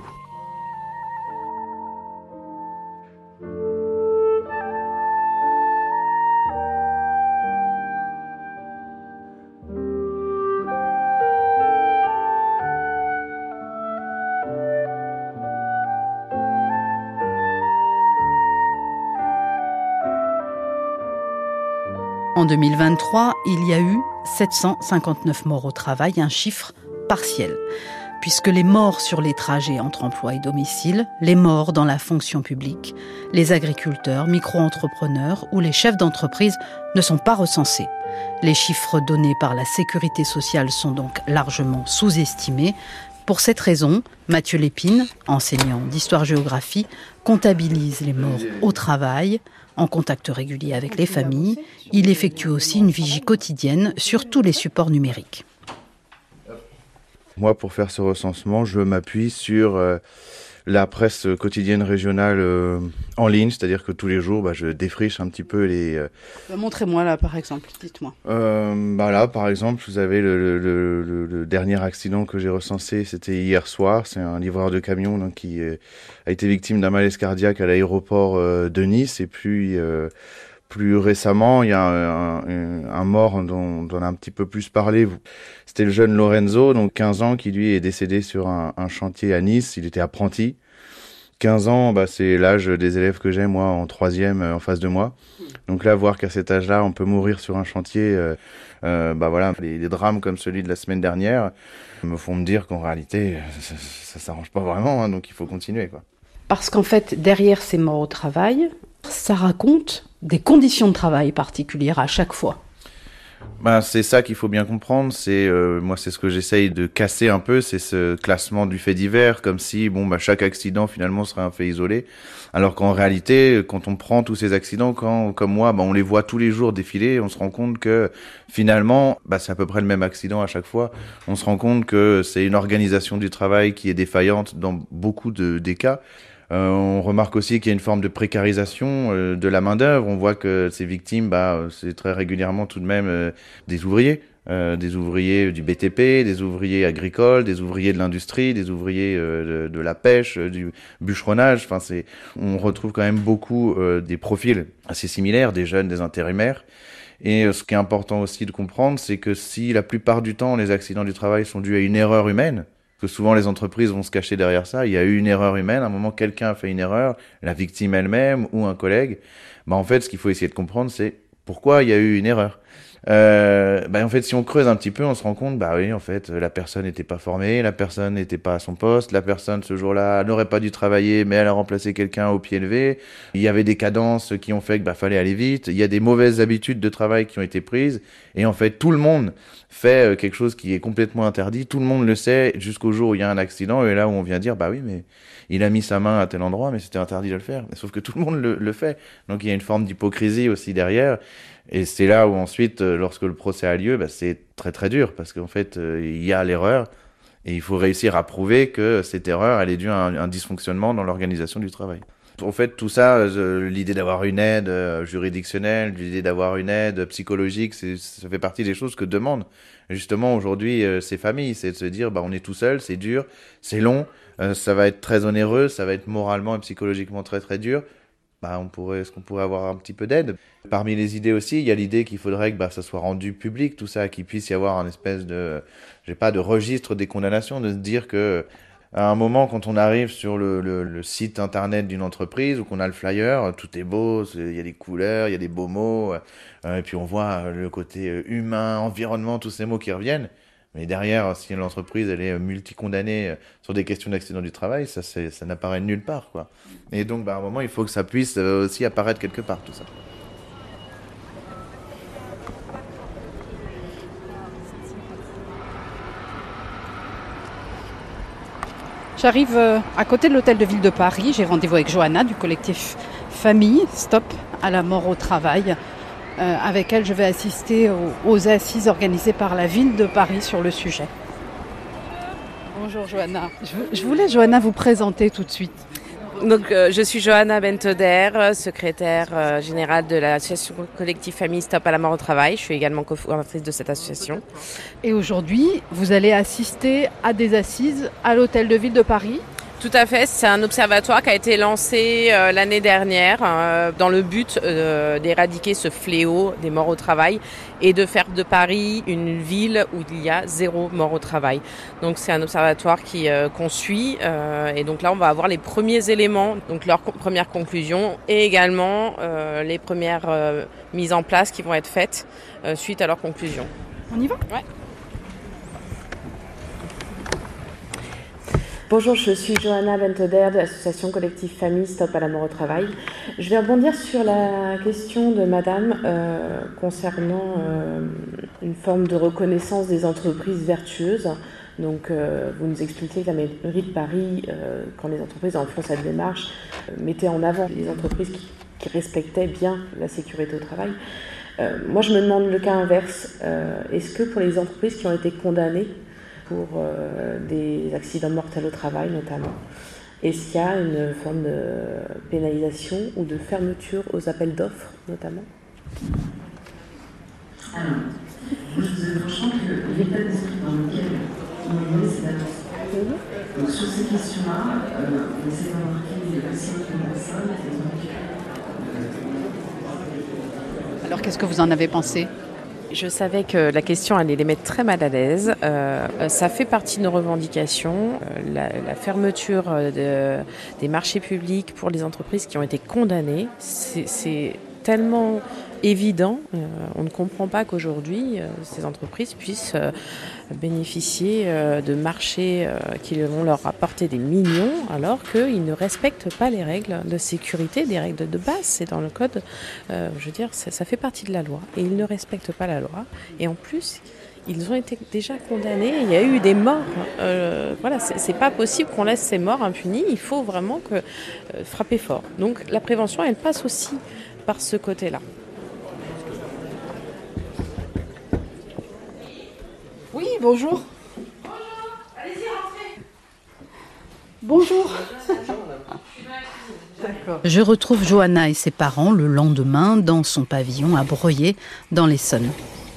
En 2023, il y a eu 759 morts au travail, un chiffre partiel, puisque les morts sur les trajets entre emploi et domicile, les morts dans la fonction publique, les agriculteurs, micro-entrepreneurs ou les chefs d'entreprise ne sont pas recensés. Les chiffres donnés par la Sécurité sociale sont donc largement sous-estimés. Pour cette raison, Mathieu Lépine, enseignant d'histoire-géographie, comptabilise les morts au travail. En contact régulier avec les familles, il effectue aussi une vigie quotidienne sur tous les supports numériques. Moi, pour faire ce recensement, je m'appuie sur la presse quotidienne régionale en ligne, c'est-à-dire que tous les jours, je défriche un petit peu les... Montrez-moi là, par exemple, dites-moi. Là, par exemple, vous avez le dernier accident que j'ai recensé, c'était hier soir. C'est un livreur de camion donc, qui a été victime d'un malaise cardiaque à l'aéroport de Nice. Et puis, plus récemment, il y a un mort dont on a un petit peu plus parlé. C'était le jeune Lorenzo, donc 15 ans, qui lui est décédé sur un chantier à Nice. Il était apprenti. 15 ans, c'est l'âge des élèves que j'ai, moi, en 3e, en face de moi. Donc là, voir qu'à cet âge-là, on peut mourir sur un chantier, les drames comme celui de la semaine dernière me font me dire qu'en réalité, ça s'arrange pas vraiment, donc il faut continuer, quoi. Parce qu'en fait, derrière ces morts au travail, ça raconte des conditions de travail particulières à chaque fois. C'est ça qu'il faut bien comprendre. Moi, c'est ce que j'essaye de casser un peu, c'est ce classement du fait divers, comme si chaque accident finalement serait un fait isolé. Alors qu'en réalité, quand on prend tous ces accidents, comme moi, on les voit tous les jours défiler, on se rend compte que finalement, c'est à peu près le même accident à chaque fois. On se rend compte que c'est une organisation du travail qui est défaillante dans beaucoup des cas. On remarque aussi qu'il y a une forme de précarisation de la main-d'œuvre. On voit que ces victimes, c'est très régulièrement tout de même des ouvriers du BTP, des ouvriers agricoles, des ouvriers de l'industrie, des ouvriers de la pêche, du bûcheronnage. On retrouve quand même beaucoup des profils assez similaires, des jeunes, des intérimaires. Et ce qui est important aussi de comprendre, c'est que si la plupart du temps les accidents du travail sont dus à une erreur humaine, que souvent les entreprises vont se cacher derrière ça, il y a eu une erreur humaine, à un moment quelqu'un a fait une erreur, la victime elle-même ou un collègue, en fait ce qu'il faut essayer de comprendre c'est pourquoi il y a eu une erreur. En fait si on creuse un petit peu on se rend compte en fait la personne n'était pas formée, la personne n'était pas à son poste, la personne ce jour-là n'aurait pas dû travailler mais elle a remplacé quelqu'un au pied levé, il y avait des cadences qui ont fait que fallait aller vite, il y a des mauvaises habitudes de travail qui ont été prises et en fait tout le monde fait quelque chose qui est complètement interdit, tout le monde le sait jusqu'au jour où il y a un accident et là où on vient dire oui mais il a mis sa main à tel endroit mais c'était interdit de le faire, sauf que tout le monde le fait, donc il y a une forme d'hypocrisie aussi derrière. Et c'est là où ensuite, lorsque le procès a lieu, c'est très très dur parce qu'en fait, il y a l'erreur et il faut réussir à prouver que cette erreur, elle est due à un dysfonctionnement dans l'organisation du travail. En fait, tout ça, l'idée d'avoir une aide juridictionnelle, l'idée d'avoir une aide psychologique, ça fait partie des choses que demandent justement aujourd'hui ces familles. C'est de se dire, on est tout seul, c'est dur, c'est long, ça va être très onéreux, ça va être moralement et psychologiquement très très dur. Est-ce qu'on pourrait avoir un petit peu d'aide? Parmi les idées aussi, il y a l'idée qu'il faudrait que ça soit rendu public, tout ça, qu'il puisse y avoir un espèce de registre des condamnations, de se dire que à un moment, quand on arrive sur le site internet d'une entreprise ou qu'on a le flyer, tout est beau, il y a des couleurs, il y a des beaux mots, et puis on voit le côté humain, environnement, tous ces mots qui reviennent. Mais derrière, si l'entreprise elle est multi-condamnée sur des questions d'accident du travail, ça n'apparaît nulle part, quoi. Et donc, à un moment, il faut que ça puisse aussi apparaître quelque part, tout ça. J'arrive à côté de l'hôtel de ville de Paris. J'ai rendez-vous avec Johanna du collectif Famille Stop à la mort au travail. Avec elle, je vais assister aux assises organisées par la ville de Paris sur le sujet. Bonjour Johanna. Je voulais, Johanna, vous présenter tout de suite. Donc, je suis Johanna Benteder, secrétaire générale de l'association collective Famille Stop à la mort au travail. Je suis également cofondatrice de cette association. Et aujourd'hui, vous allez assister à des assises à l'hôtel de ville de Paris. Tout à fait, c'est un observatoire qui a été lancé l'année dernière dans le but d'éradiquer ce fléau des morts au travail et de faire de Paris une ville où il y a 0 mort au travail. Donc c'est un observatoire qu'on suit et donc là on va avoir les premiers éléments, donc leurs premières conclusions et également les premières mises en place qui vont être faites suite à leurs conclusions. On y va ? Ouais. Bonjour, je suis Johanna Bentoder de l'association collective Famille Stop à la mort au travail. Je vais rebondir sur la question de madame concernant une forme de reconnaissance des entreprises vertueuses. Donc vous nous expliquez que la mairie de Paris, quand les entreprises en font cette démarche, mettait en avant les entreprises qui respectaient bien la sécurité au travail. Moi je me demande le cas inverse. Est-ce que pour les entreprises qui ont été condamnées pour des accidents mortels au travail notamment, est-ce qu'il y a une forme de pénalisation ou de fermeture aux appels d'offres notamment ? Alors, sachant que l'état d'esprit dans lequel on est, c'est d'annoncer. Donc sur ces questions-là, on essaie d'embarquer les patients de personnes. Alors qu'est-ce que vous en avez pensé ? Je savais que la question allait les mettre très mal à l'aise. Ça fait partie de nos revendications. La fermeture des marchés publics pour les entreprises qui ont été condamnées, c'est tellement évident. On ne comprend pas qu'aujourd'hui, ces entreprises puissent bénéficier de marchés qui vont leur apporter des millions alors qu'ils ne respectent pas les règles de sécurité, des règles de base. C'est dans le code, je veux dire, ça fait partie de la loi. Et ils ne respectent pas la loi. Et en plus, ils ont été déjà condamnés. Il y a eu des morts. Voilà, c'est pas possible qu'on laisse ces morts impunis. Il faut vraiment frapper fort. Donc la prévention, elle passe aussi par ce côté-là. Oui, bonjour. Bonjour, allez-y, rentrez. Bonjour. D'accord. Je retrouve Johanna et ses parents le lendemain dans son pavillon à Breuillé, dans l'Essonne.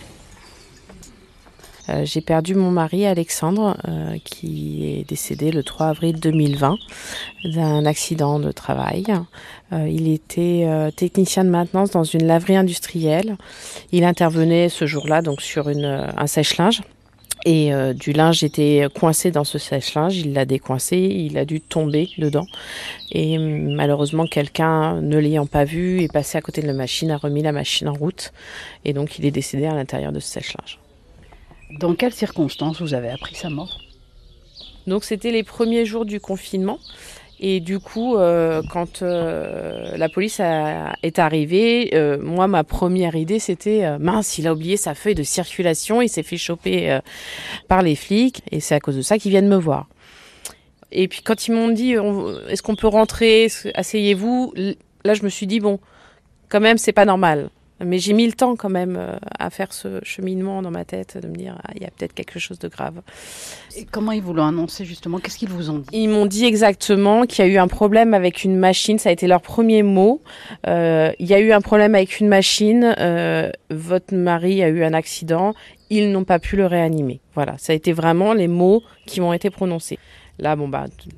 J'ai perdu mon mari Alexandre qui est décédé le 3 avril 2020 d'un accident de travail. Il était technicien de maintenance dans une laverie industrielle. Il intervenait ce jour-là donc sur un sèche-linge. Et du linge était coincé dans ce sèche-linge, il l'a décoincé, il a dû tomber dedans. Et malheureusement, quelqu'un, ne l'ayant pas vu, est passé à côté de la machine, a remis la machine en route. Et donc, il est décédé à l'intérieur de ce sèche-linge. Dans quelles circonstances vous avez appris sa mort ? Donc, c'était les premiers jours du confinement. Et du coup, quand la police est arrivée, moi, ma première idée, c'était mince, il a oublié sa feuille de circulation, il s'est fait choper par les flics, et c'est à cause de ça qu'ils viennent me voir. Et puis quand ils m'ont dit, est-ce qu'on peut rentrer, asseyez-vous, là je me suis dit, bon, quand même, c'est pas normal. Mais j'ai mis le temps quand même à faire ce cheminement dans ma tête, de me dire, il y a peut-être quelque chose de grave. Et comment ils vous l'ont annoncé justement ? Qu'est-ce qu'ils vous ont dit ? Ils m'ont dit exactement qu'il y a eu un problème avec une machine, ça a été leur premier mot. Il y a eu un problème avec une machine, votre mari a eu un accident, ils n'ont pas pu le réanimer. Voilà, ça a été vraiment les mots qui m'ont été prononcés. Là, bon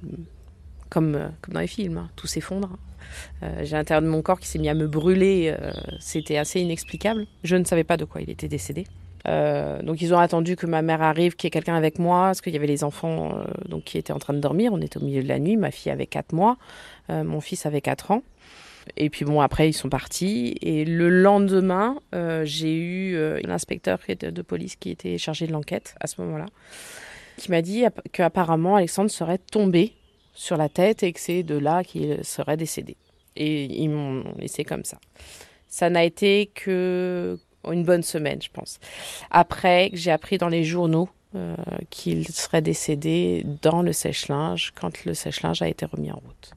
comme dans les films, tout s'effondre. J'ai l'intérieur de mon corps qui s'est mis à me brûler, c'était assez inexplicable. Je ne savais pas de quoi il était décédé. Donc ils ont attendu que ma mère arrive, qu'il y ait quelqu'un avec moi, parce qu'il y avait les enfants donc, qui étaient en train de dormir. On était au milieu de la nuit, ma fille avait 4 mois, mon fils avait 4 ans. Et puis bon, après ils sont partis. Et le lendemain, j'ai eu l'inspecteur de police qui était chargé de l'enquête à ce moment-là, qui m'a dit qu'apparemment Alexandre serait tombé sur la tête et que c'est de là qu'il serait décédé. Et ils m'ont laissé comme ça. Ça n'a été que une bonne semaine, je pense. Après, j'ai appris dans les journaux qu'il serait décédé dans le sèche-linge quand le sèche-linge a été remis en route.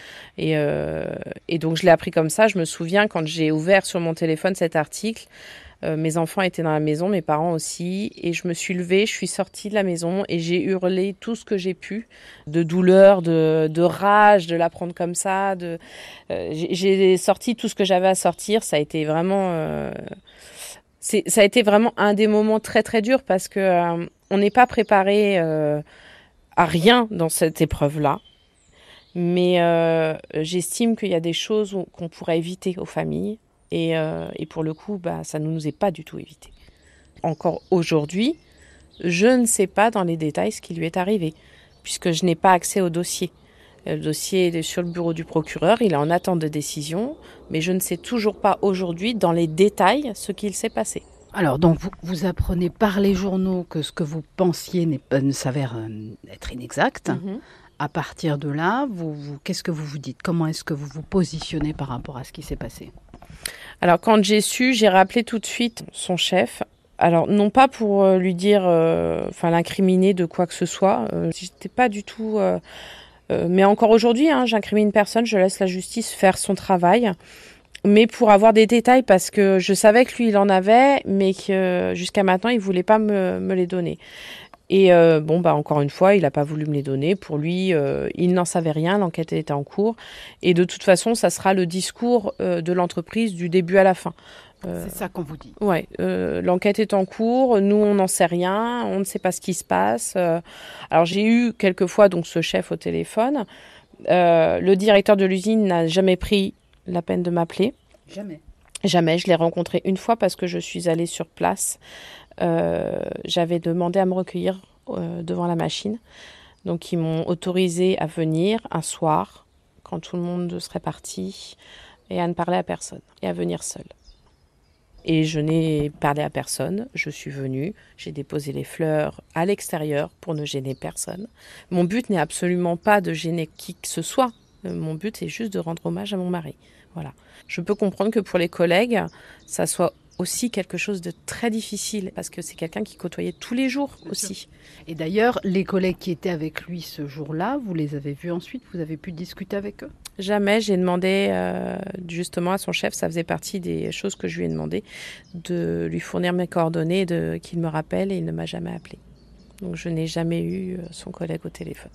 Et donc, je l'ai appris comme ça. Je me souviens quand j'ai ouvert sur mon téléphone cet article, mes enfants étaient dans la maison, mes parents aussi, et je me suis levée, je suis sortie de la maison et j'ai hurlé tout ce que j'ai pu, de douleur, de rage, de l'apprendre comme ça. J'ai sorti tout ce que j'avais à sortir. Ça a été vraiment, ça a été vraiment un des moments très très durs parce que on n'est pas préparé à rien dans cette épreuve-là. Mais j'estime qu'il y a des choses qu'on pourrait éviter aux familles. Et pour le coup, ça ne nous est pas du tout évité. Encore aujourd'hui, je ne sais pas dans les détails ce qui lui est arrivé, puisque je n'ai pas accès au dossier. Le dossier est sur le bureau du procureur, il est en attente de décision, mais je ne sais toujours pas aujourd'hui dans les détails ce qu'il s'est passé. Alors, donc, vous apprenez par les journaux que ce que vous pensiez ne s'avère être inexact. Mm-hmm. À partir de là, qu'est-ce que vous vous dites? Comment est-ce que vous vous positionnez par rapport à ce qui s'est passé? Alors, quand j'ai su, j'ai rappelé tout de suite son chef. Alors, non pas pour lui dire, l'incriminer de quoi que ce soit. J'étais pas du tout... mais encore aujourd'hui, j'incrimine personne, je laisse la justice faire son travail. Mais pour avoir des détails, parce que je savais que lui, il en avait, mais que jusqu'à maintenant, il voulait pas me les donner. Et encore une fois, il n'a pas voulu me les donner. Pour lui, il n'en savait rien, l'enquête était en cours. Et de toute façon, ça sera le discours de l'entreprise du début à la fin. C'est ça qu'on vous dit. Oui, l'enquête est en cours, nous on n'en sait rien, on ne sait pas ce qui se passe. Alors j'ai eu quelquefois donc ce chef au téléphone. Le directeur de l'usine n'a jamais pris la peine de m'appeler. Jamais. Jamais, je l'ai rencontré une fois parce que je suis allée sur place. J'avais demandé à me recueillir devant la machine. Donc ils m'ont autorisé à venir un soir, quand tout le monde serait parti, et à ne parler à personne, et à venir seule. Et je n'ai parlé à personne, je suis venue, j'ai déposé les fleurs à l'extérieur pour ne gêner personne. Mon but n'est absolument pas de gêner qui que ce soit, mon but est juste de rendre hommage à mon mari. Voilà. Je peux comprendre que pour les collègues, ça soit aussi quelque chose de très difficile, parce que c'est quelqu'un qui côtoyait tous les jours aussi. Et d'ailleurs, les collègues qui étaient avec lui ce jour-là, vous les avez vus ensuite, vous avez pu discuter avec eux? Jamais, j'ai demandé justement à son chef, ça faisait partie des choses que je lui ai demandé, de lui fournir mes coordonnées, qu'il me rappelle, et il ne m'a jamais appelé. Donc je n'ai jamais eu son collègue au téléphone.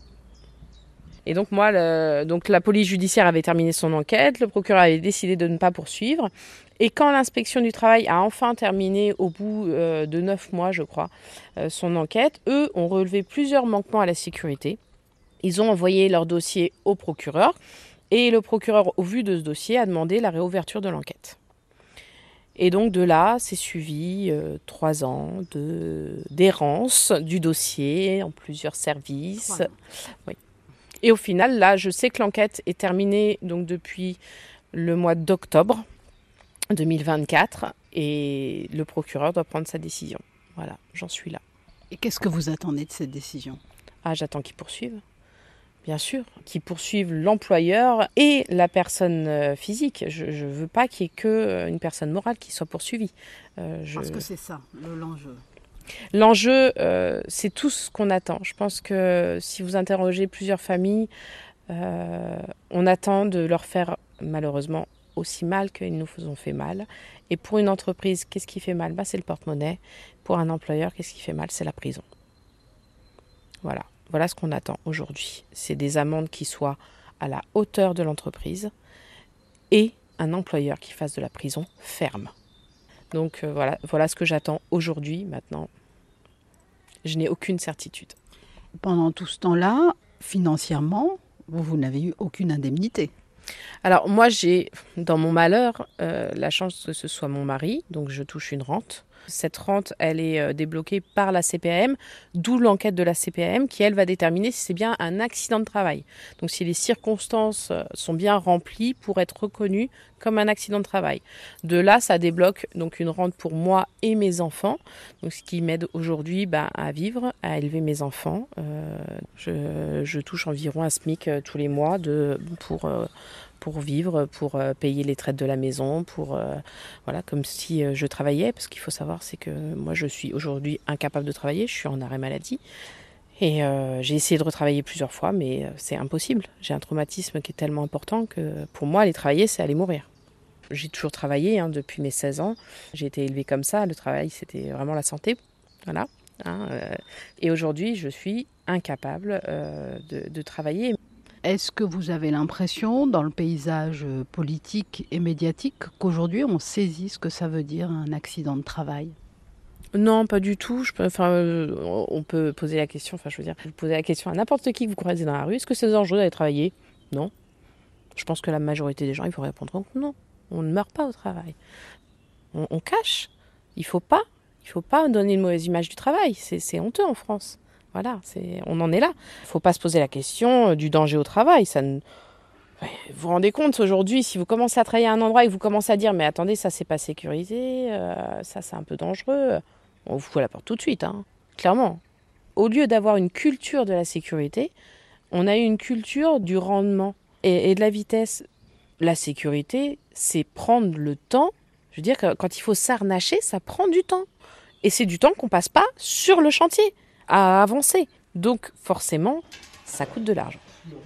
Et donc moi, la police judiciaire avait terminé son enquête, le procureur avait décidé de ne pas poursuivre. Et quand l'inspection du travail a enfin terminé, au bout de 9 mois, je crois, son enquête, eux ont relevé plusieurs manquements à la sécurité. Ils ont envoyé leur dossier au procureur. Et le procureur, au vu de ce dossier, a demandé la réouverture de l'enquête. Et donc de là, c'est suivi 3 ans d'errance du dossier en plusieurs services. Voilà. Oui. Et au final, là, je sais que l'enquête est terminée donc, depuis le mois d'octobre 2024 et le procureur doit prendre sa décision. Voilà, j'en suis là. Et qu'est-ce que vous attendez de cette décision? J'attends qu'il poursuive. Bien sûr, qui poursuivent l'employeur et la personne physique. Je ne veux pas qu'il y ait qu'une personne morale qui soit poursuivie. Parce que c'est ça, l'enjeu. L'enjeu, c'est tout ce qu'on attend. Je pense que si vous interrogez plusieurs familles, on attend de leur faire malheureusement aussi mal qu'ils nous ont fait mal. Et pour une entreprise, qu'est-ce qui fait mal? C'est le porte-monnaie. Pour un employeur, qu'est-ce qui fait mal? C'est la prison. Voilà. Voilà ce qu'on attend aujourd'hui. C'est des amendes qui soient à la hauteur de l'entreprise et un employeur qui fasse de la prison ferme. Donc voilà ce que j'attends aujourd'hui. Maintenant, je n'ai aucune certitude. Pendant tout ce temps-là, financièrement, vous n'avez eu aucune indemnité. Alors moi, j'ai, dans mon malheur, la chance que ce soit mon mari, donc je touche une rente. Cette rente, elle est débloquée par la CPAM, d'où l'enquête de la CPAM qui, elle, va déterminer si c'est bien un accident de travail. Donc si les circonstances sont bien remplies pour être reconnues comme un accident de travail. De là, ça débloque donc une rente pour moi et mes enfants, donc ce qui m'aide aujourd'hui à vivre, à élever mes enfants. Je touche environ un SMIC tous les mois pour vivre, pour payer les traites de la maison, comme si je travaillais, parce qu'il faut savoir, c'est que moi je suis aujourd'hui incapable de travailler, je suis en arrêt maladie, et j'ai essayé de retravailler plusieurs fois, mais c'est impossible. J'ai un traumatisme qui est tellement important que pour moi, aller travailler, c'est aller mourir. J'ai toujours travaillé depuis mes 16 ans, j'ai été élevée comme ça, le travail c'était vraiment la santé, voilà. Et aujourd'hui, je suis incapable de travailler. Est-ce que vous avez l'impression, dans le paysage politique et médiatique, qu'aujourd'hui on saisit ce que ça veut dire un accident de travail? Non, pas du tout. On peut poser la question, vous posez la question à n'importe qui que vous croisez dans la rue, est-ce que c'est dangereux d'aller travailler? Non. Je pense que la majorité des gens, ils vont répondre que non. On ne meurt pas au travail. On cache. Il faut pas donner une mauvaise image du travail. C'est honteux en France. Voilà, on en est là. Il ne faut pas se poser la question du danger au travail. Vous vous rendez compte, aujourd'hui, si vous commencez à travailler à un endroit et que vous commencez à dire « mais attendez, ça, c'est pas sécurisé, ça, c'est un peu dangereux », on vous fout à la porte tout de suite, hein, clairement. Au lieu d'avoir une culture de la sécurité, on a eu une culture du rendement et de la vitesse. La sécurité, c'est prendre le temps. Je veux dire que quand il faut s'harnacher, ça prend du temps. Et c'est du temps qu'on passe pas sur le chantier à avancer. Donc forcément, ça coûte de l'argent.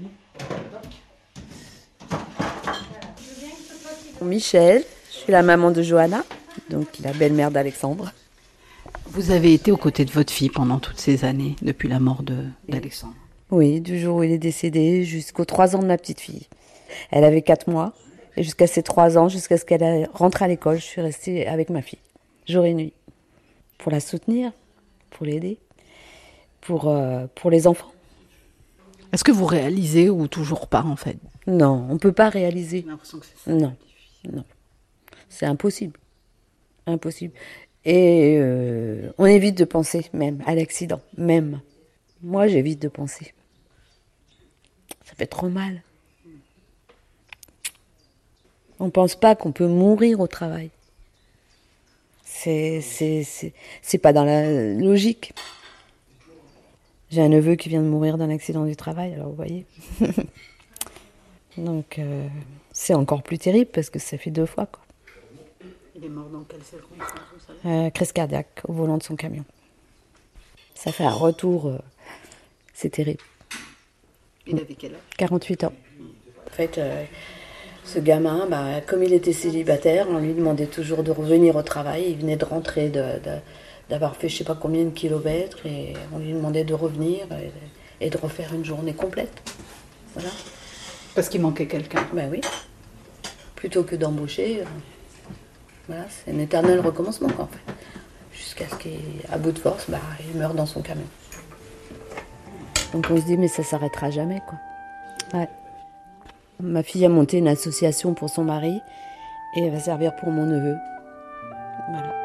Michel, je suis la maman de Johanna, donc la belle-mère d'Alexandre. Vous avez été aux côtés de votre fille pendant toutes ces années, depuis la mort d'Alexandre? Oui, du jour où il est décédé jusqu'aux 3 ans de ma petite fille. Elle avait 4 mois, et jusqu'à ses 3 ans, jusqu'à ce qu'elle rentre à l'école, je suis restée avec ma fille, jour et nuit, pour la soutenir, pour l'aider, pour les enfants. Est-ce que vous réalisez ou toujours pas, en fait? Non, on ne peut pas réaliser. J'ai l'impression que c'est non, c'est impossible. Impossible. Et on évite de penser même à l'accident, même. Moi, j'évite de penser. Ça fait trop mal. On ne pense pas qu'on peut mourir au travail. C'est pas dans la logique. J'ai un neveu qui vient de mourir d'un accident du travail, alors vous voyez. Donc, c'est encore plus terrible parce que ça fait 2 fois, quoi. Il est mort dans quelle circonstance? Crise cardiaque au volant de son camion. Ça fait un retour, c'est terrible. Il avait quel âge? 48 ans. En fait, ce gamin, comme il était célibataire, on lui demandait toujours de revenir au travail. Il venait de rentrer, d'avoir fait je ne sais pas combien de kilomètres, et on lui demandait de revenir et de refaire une journée complète. Voilà. Parce qu'il manquait quelqu'un. Ben oui. Plutôt que d'embaucher, voilà, c'est un éternel recommencement, quoi, en fait. Jusqu'à ce qu'à bout de force, il meurt dans son camion. Donc on se dit, mais ça s'arrêtera jamais, quoi. Ouais. Ma fille a monté une association pour son mari et elle va servir pour mon neveu. Voilà.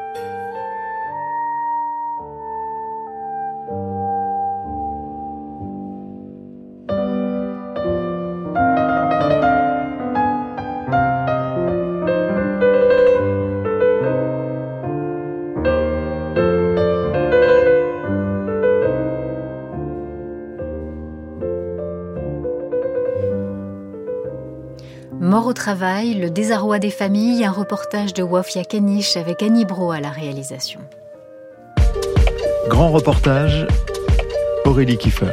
Mort au travail, le désarroi des familles, un reportage de Wafia Kenish avec Annie Bro à la réalisation. Grand reportage, Aurélie Kiefer.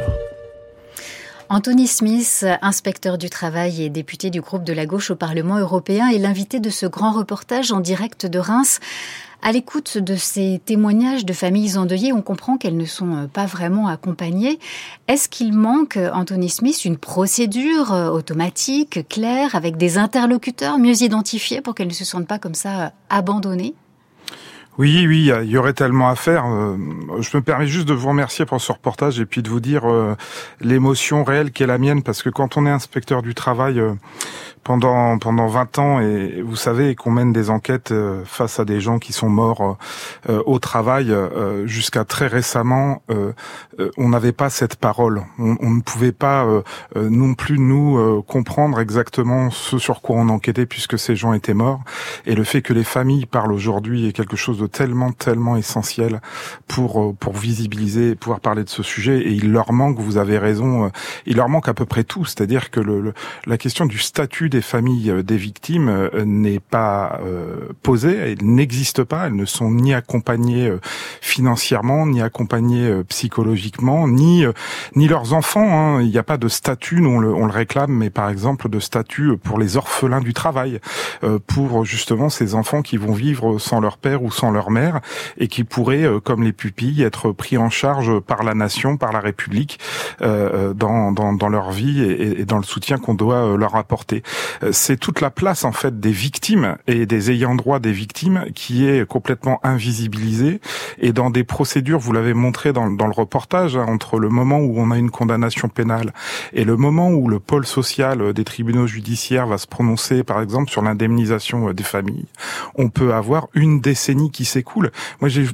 Anthony Smith, inspecteur du travail et député du groupe de la gauche au Parlement européen, est l'invité de ce grand reportage en direct de Reims. À l'écoute de ces témoignages de familles endeuillées, on comprend qu'elles ne sont pas vraiment accompagnées. Est-ce qu'il manque, Anthony Smith, une procédure automatique, claire, avec des interlocuteurs mieux identifiés pour qu'elles ne se sentent pas comme ça abandonnées ? Oui, il y aurait tellement à faire. Je me permets juste de vous remercier pour ce reportage et puis de vous dire l'émotion réelle qui est la mienne, parce que quand on est inspecteur du travail pendant 20 ans, et vous savez qu'on mène des enquêtes face à des gens qui sont morts au travail, jusqu'à très récemment, on n'avait pas cette parole. On ne pouvait pas non plus nous comprendre exactement ce sur quoi on enquêtait, puisque ces gens étaient morts. Et le fait que les familles parlent aujourd'hui est quelque chose de tellement essentiel pour visibiliser et pouvoir parler de ce sujet. Et il leur manque, vous avez raison, il leur manque à peu près tout. C'est-à-dire que la question du statut des familles des victimes n'est pas posée, elle n'existe pas, elles ne sont ni accompagnées financièrement, ni accompagnées psychologiquement, ni leurs enfants. Il n'y a pas de statut, nous on le réclame, mais par exemple de statut pour les orphelins du travail, pour justement ces enfants qui vont vivre sans leur père ou sans leur mère et qui pourraient, comme les pupilles, être pris en charge par la nation, par la République, dans leur vie et dans le soutien qu'on doit leur apporter. c'est toute la place en fait des victimes et des ayants droit des victimes qui est complètement invisibilisée. Et dans des procédures, vous l'avez montré dans le reportage, entre le moment où on a une condamnation pénale et le moment où le pôle social des tribunaux judiciaires va se prononcer, par exemple, sur l'indemnisation des familles, on peut avoir une décennie qui s'écoule. Moi, j'ai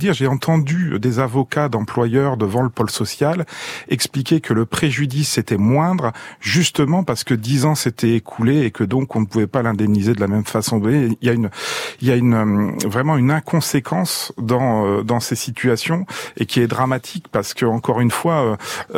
entendu des avocats d'employeurs devant le pôle social expliquer que le préjudice était moindre, justement parce que 10 ans s'étaient écoulés et que donc on ne pouvait pas l'indemniser de la même façon. Il y a vraiment une inconséquence dans ces situations et qui est dramatique parce que, encore une fois,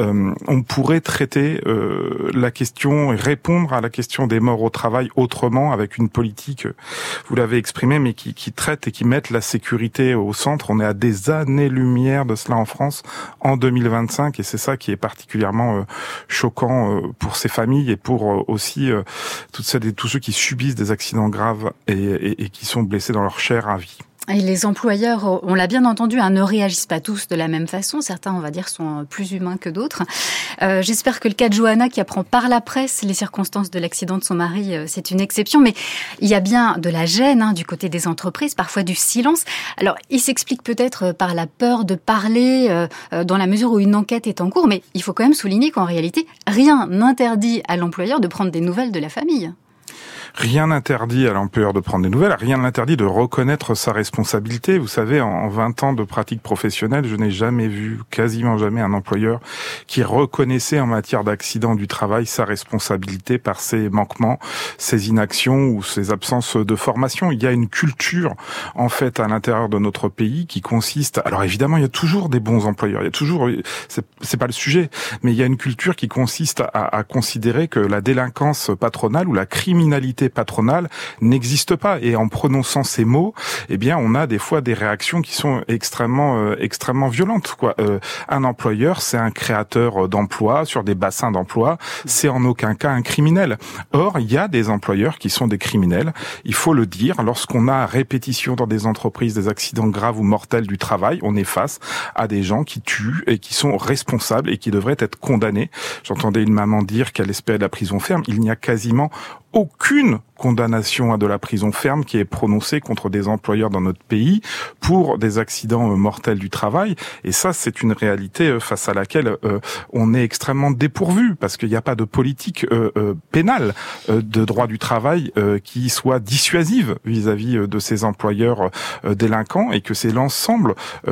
on pourrait traiter la question et répondre à la question des morts au travail autrement, avec une politique, vous l'avez exprimé, mais qui traite et qui met la sécurité au centre. On est à des années-lumière de cela en France en 2025 et c'est ça qui est particulièrement choquant pour ces familles et pour aussi toutes celles et tous ceux qui subissent des accidents graves et qui sont blessés dans leur chair à vie. Et les employeurs, on l'a bien entendu, ne réagissent pas tous de la même façon. Certains, on va dire, sont plus humains que d'autres. J'espère que le cas de Johanna, qui apprend par la presse les circonstances de l'accident de son mari, c'est une exception. Mais il y a bien de la gêne du côté des entreprises, parfois du silence. Alors, il s'explique peut-être par la peur de parler, dans la mesure où une enquête est en cours. Mais il faut quand même souligner qu'en réalité, rien n'interdit à l'employeur de prendre des nouvelles de la famille. Rien n'interdit à l'employeur de prendre des nouvelles, rien n'interdit de reconnaître sa responsabilité. Vous savez, en 20 ans de pratique professionnelle, je n'ai jamais vu, quasiment jamais, un employeur qui reconnaissait en matière d'accident du travail sa responsabilité par ses manquements, ses inactions ou ses absences de formation. Il y a une culture, en fait, à l'intérieur de notre pays qui consiste... Alors évidemment, il y a toujours des bons employeurs, il y a toujours... C'est pas le sujet, mais il y a une culture qui consiste à considérer que la délinquance patronale ou la criminalité patronale n'existe pas. Et en prononçant ces mots, eh bien, on a des fois des réactions qui sont extrêmement violentes, quoi. Un employeur, c'est un créateur d'emplois sur des bassins d'emploi. C'est en aucun cas un criminel. Or, il y a des employeurs qui sont des criminels. Il faut le dire. Lorsqu'on a à répétition dans des entreprises des accidents graves ou mortels du travail, on est face à des gens qui tuent et qui sont responsables et qui devraient être condamnés. J'entendais une maman dire qu'elle espérait de la prison ferme. Il n'y a quasiment aucune condamnation à de la prison ferme qui est prononcée contre des employeurs dans notre pays pour des accidents mortels du travail. Et ça, c'est une réalité face à laquelle on est extrêmement dépourvu, parce qu'il n'y a pas de politique pénale de droit du travail qui soit dissuasive vis-à-vis de ces employeurs délinquants, et que c'est l'ensemble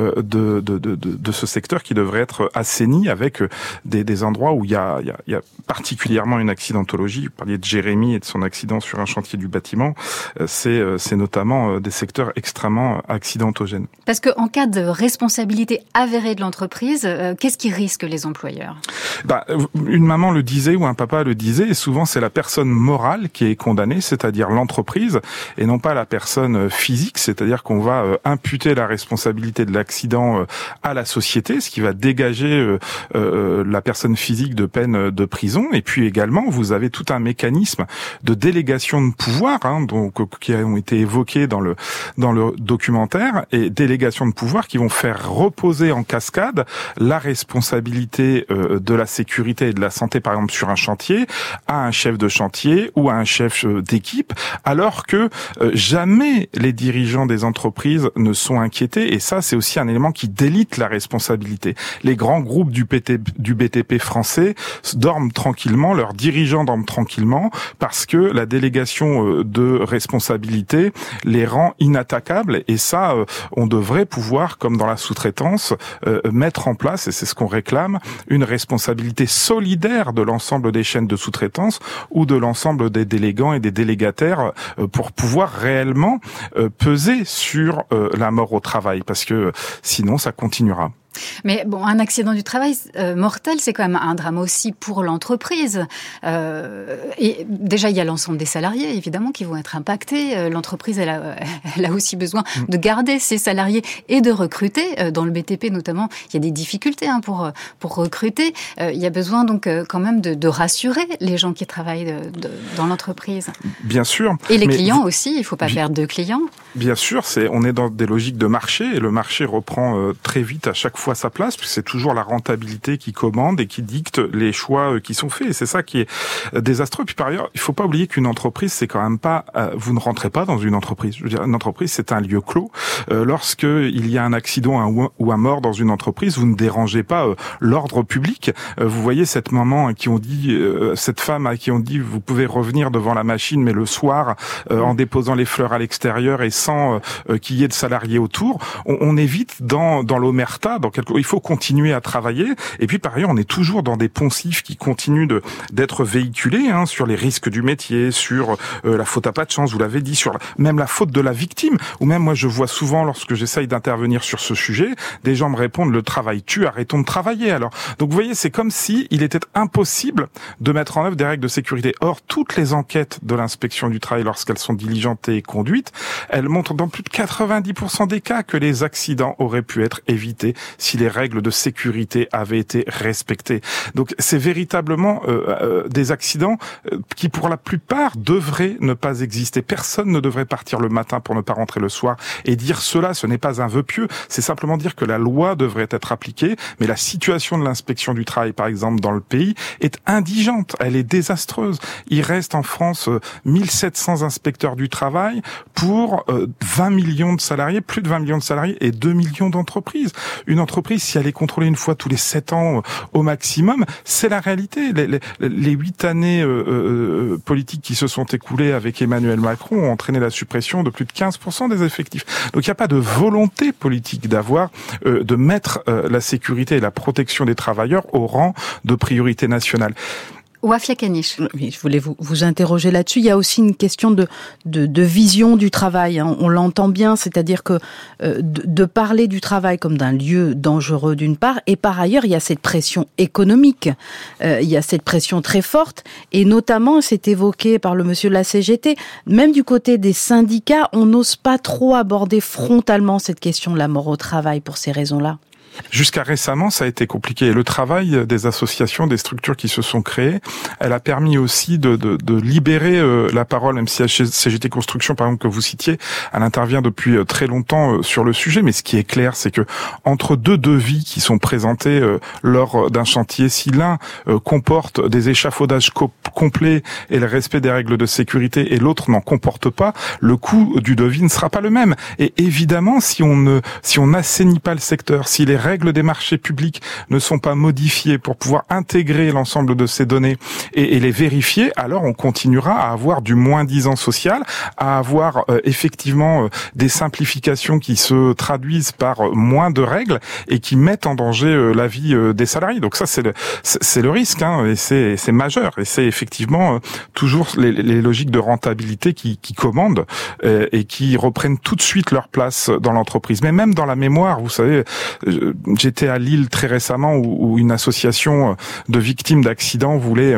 de ce secteur qui devrait être assaini avec des endroits où il y a particulièrement une accidentologie. Vous parliez de Jérémy et de son accident sur un chantier du bâtiment, c'est notamment des secteurs extrêmement accidentogènes. Parce qu'en cas de responsabilité avérée de l'entreprise, qu'est-ce qui risque les employeurs ? Une maman le disait ou un papa le disait, et souvent c'est la personne morale qui est condamnée, c'est-à-dire l'entreprise, et non pas la personne physique, c'est-à-dire qu'on va imputer la responsabilité de l'accident à la société, ce qui va dégager la personne physique de peine de prison. Et puis également, vous avez tout un mécanisme de délégation de pouvoir, qui ont été évoqués dans le documentaire, et délégation de pouvoir qui vont faire reposer en cascade la responsabilité de la sécurité et de la santé, par exemple sur un chantier, à un chef de chantier ou à un chef d'équipe, alors que jamais les dirigeants des entreprises ne sont inquiétés. Et ça, c'est aussi un élément qui délite la responsabilité. Les grands groupes du BTP français dorment tranquillement, leurs dirigeants dorment tranquillement, parce que la délégation de responsabilité les rend inattaquables. Et ça, on devrait pouvoir, comme dans la sous-traitance, mettre en place, et c'est ce qu'on réclame, une responsabilité solidaire de l'ensemble des chaînes de sous-traitance ou de l'ensemble des délégants et des délégataires pour pouvoir réellement peser sur la mort au travail, parce que sinon ça continuera. Mais bon, un accident du travail mortel, c'est quand même un drame aussi pour l'entreprise. Et déjà, il y a l'ensemble des salariés, évidemment, qui vont être impactés. L'entreprise, elle a aussi besoin de garder ses salariés et de recruter. Dans le BTP, notamment, il y a des difficultés pour recruter. Il y a besoin donc quand même de rassurer les gens qui travaillent dans l'entreprise. Bien sûr. Et les clients aussi, il ne faut pas perdre de clients. Bien sûr, on est dans des logiques de marché et le marché reprend très vite à chaque fois sa place, puisque c'est toujours la rentabilité qui commande et qui dicte les choix qui sont faits. Et c'est ça qui est désastreux. Puis par ailleurs, il faut pas oublier qu'une entreprise, c'est quand même pas, vous ne rentrez pas dans une entreprise. Je veux dire, une entreprise, c'est un lieu clos. Lorsque il y a un accident ou un mort dans une entreprise, vous ne dérangez pas l'ordre public. Vous voyez cette maman qui ont dit, cette femme à qui on dit, vous pouvez revenir devant la machine, mais le soir, en déposant les fleurs à l'extérieur et sans qu'il y ait de salariés autour, on est vite dans l'omerta. Il faut continuer à travailler. Et puis par ailleurs, on est toujours dans des poncifs qui continuent d'être véhiculés sur les risques du métier, sur la faute à pas de chance, vous l'avez dit, sur même la faute de la victime. Ou même moi, je vois souvent, lorsque j'essaye d'intervenir sur ce sujet, des gens me répondent, le travail tue, arrêtons de travailler. Alors, donc vous voyez, c'est comme si il était impossible de mettre en œuvre des règles de sécurité. Or, toutes les enquêtes de l'inspection du travail, lorsqu'elles sont diligentées et conduites, elles montrent dans plus de 90% des cas que les accidents auraient pu être évités si les règles de sécurité avaient été respectées. Donc, c'est véritablement des accidents qui, pour la plupart, devraient ne pas exister. Personne ne devrait partir le matin pour ne pas rentrer le soir. Et dire cela, ce n'est pas un vœu pieux, c'est simplement dire que la loi devrait être appliquée, mais la situation de l'inspection du travail, par exemple, dans le pays, est indigente, elle est désastreuse. Il reste en France 1700 inspecteurs du travail pour 20 millions de salariés, plus de 20 millions de salariés et 2 millions d'entreprises. Une entreprise, si elle est contrôlée une fois tous les 7 ans au maximum, c'est la réalité. Les 8 années politiques qui se sont écoulées avec Emmanuel Macron ont entraîné la suppression de plus de 15% des effectifs. Donc il n'y a pas de volonté politique de mettre la sécurité et la protection des travailleurs au rang de priorité nationale. Wafia Kanish. Oui, je voulais vous interroger là-dessus. Il y a aussi une question de vision du travail. On l'entend bien, c'est-à-dire que de parler du travail comme d'un lieu dangereux d'une part, et par ailleurs, il y a cette pression économique. Il y a cette pression très forte, et notamment, c'est évoqué par le monsieur de la CGT, même du côté des syndicats, on n'ose pas trop aborder frontalement cette question de la mort au travail pour ces raisons-là. Jusqu'à récemment, ça a été compliqué. Et le travail des associations, des structures qui se sont créées, elle a permis aussi de libérer la parole, même si la CGT Construction, par exemple, que vous citiez, elle intervient depuis très longtemps sur le sujet. Mais ce qui est clair, c'est que entre deux devis qui sont présentés lors d'un chantier, si l'un comporte des échafaudages complets et le respect des règles de sécurité et l'autre n'en comporte pas, le coût du devis ne sera pas le même. Et évidemment, si on n'assainit pas le secteur, si les règles des marchés publics ne sont pas modifiées pour pouvoir intégrer l'ensemble de ces données et les vérifier, alors on continuera à avoir du moins-disant social, à avoir effectivement des simplifications qui se traduisent par moins de règles et qui mettent en danger la vie des salariés. Donc ça, c'est le risque, et c'est majeur. Et c'est effectivement toujours les logiques de rentabilité qui commandent et qui reprennent tout de suite leur place dans l'entreprise. Mais même dans la mémoire, vous savez, j'étais à Lille très récemment où une association de victimes d'accidents voulait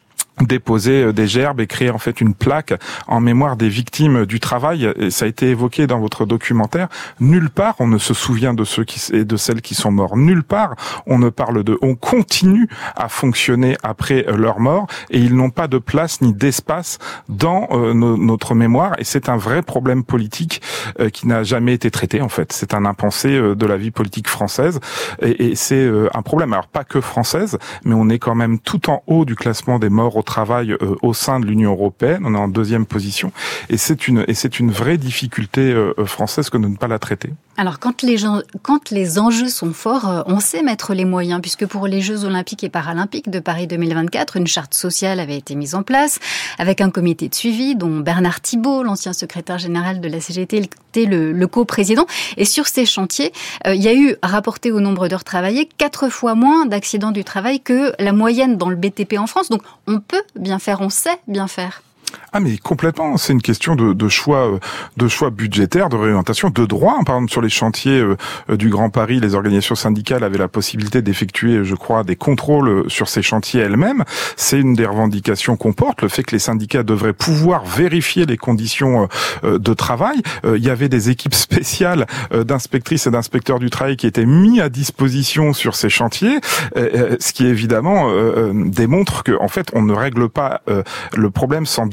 déposer des gerbes et créer en fait une plaque en mémoire des victimes du travail. Et ça a été évoqué dans votre documentaire. Nulle part on ne se souvient de ceux et de celles qui sont morts. Nulle part on ne parle d'eux. On continue à fonctionner après leur mort et ils n'ont pas de place ni d'espace dans notre mémoire. Et c'est un vrai problème politique qui n'a jamais été traité en fait. C'est un impensé de la vie politique française et c'est un problème. Alors pas que française, mais on est quand même tout en haut du classement des morts au travail au sein de l'Union européenne. On est en 2e position et c'est une vraie difficulté française que de ne pas la traiter. Alors quand les enjeux sont forts, on sait mettre les moyens, puisque pour les Jeux Olympiques et Paralympiques de Paris 2024, une charte sociale avait été mise en place avec un comité de suivi dont Bernard Thibault, l'ancien secrétaire général de la CGT, était le coprésident. Et sur ces chantiers, il y a eu, rapporté au nombre d'heures travaillées, 4 fois moins d'accidents du travail que la moyenne dans le BTP en France. Donc on peut bien faire, on sait bien faire. Ah mais complètement, c'est une question de choix budgétaires, de réorientation, de droit. Par exemple, sur les chantiers du Grand Paris, les organisations syndicales avaient la possibilité d'effectuer, je crois, des contrôles sur ces chantiers elles-mêmes. C'est une des revendications qu'on porte, le fait que les syndicats devraient pouvoir vérifier les conditions de travail. Il y avait des équipes spéciales d'inspectrices et d'inspecteurs du travail qui étaient mis à disposition sur ces chantiers, ce qui évidemment démontre que en fait on ne règle pas le problème sans deux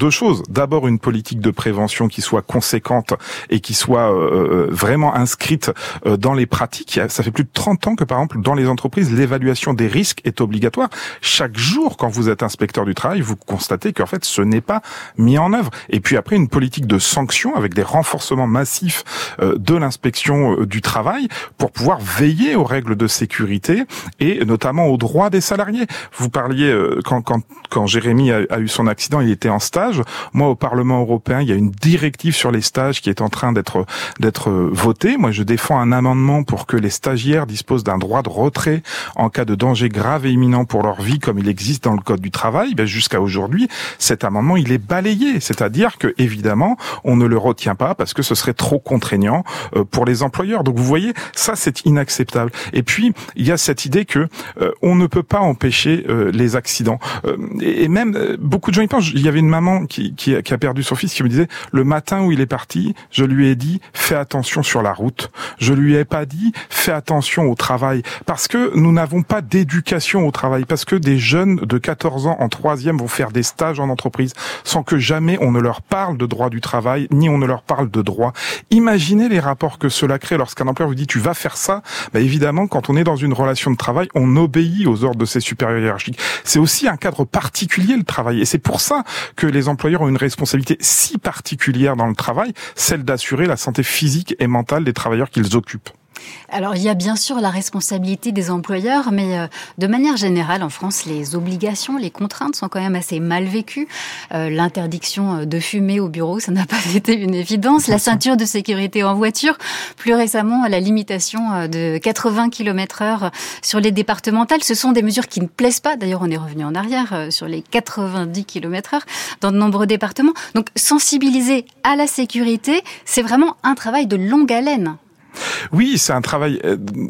deux choses. D'abord, une politique de prévention qui soit conséquente et qui soit vraiment inscrite dans les pratiques. Ça fait plus de 30 ans que, par exemple, dans les entreprises, l'évaluation des risques est obligatoire. Chaque jour, quand vous êtes inspecteur du travail, vous constatez qu'en fait, ce n'est pas mis en œuvre. Et puis après, une politique de sanctions avec des renforcements massifs de l'inspection du travail pour pouvoir veiller aux règles de sécurité et notamment aux droits des salariés. Vous parliez, quand Jérémy a eu son accident, il était en stage. Moi, au Parlement européen, il y a une directive sur les stages qui est en train d'être votée. Moi, je défends un amendement pour que les stagiaires disposent d'un droit de retrait en cas de danger grave et imminent pour leur vie, comme il existe dans le Code du travail. Jusqu'à aujourd'hui, cet amendement, il est balayé. C'est-à-dire que, évidemment, on ne le retient pas parce que ce serait trop contraignant pour les employeurs. Donc, vous voyez, ça, c'est inacceptable. Et puis, il y a cette idée que on ne peut pas empêcher les accidents. Et même, beaucoup de gens y pensent. Il y avait une maman qui a perdu son fils qui me disait, le matin où il est parti, je lui ai dit, fais attention sur la route. Je lui ai pas dit, fais attention au travail. Parce que nous n'avons pas d'éducation au travail. Parce que des jeunes de 14 ans en 3e vont faire des stages en entreprise sans que jamais on ne leur parle de droit du travail, ni on ne leur parle de droit. Imaginez les rapports que cela crée lorsqu'un employeur vous dit, tu vas faire ça. Évidemment, quand on est dans une relation de travail, on obéit aux ordres de ses supérieurs hiérarchiques. C'est aussi un cadre particulier, le travail. Et c'est pour ça que les employeurs ont une responsabilité si particulière dans le travail, celle d'assurer la santé physique et mentale des travailleurs qu'ils occupent. Alors, il y a bien sûr la responsabilité des employeurs, mais de manière générale, en France, les obligations, les contraintes sont quand même assez mal vécues. L'interdiction de fumer au bureau, ça n'a pas été une évidence. La ceinture de sécurité en voiture. Plus récemment, la limitation de 80 km/h sur les départementales. Ce sont des mesures qui ne plaisent pas. D'ailleurs, on est revenu en arrière sur les 90 km/h dans de nombreux départements. Donc, sensibiliser à la sécurité, c'est vraiment un travail de longue haleine. Oui, c'est un travail.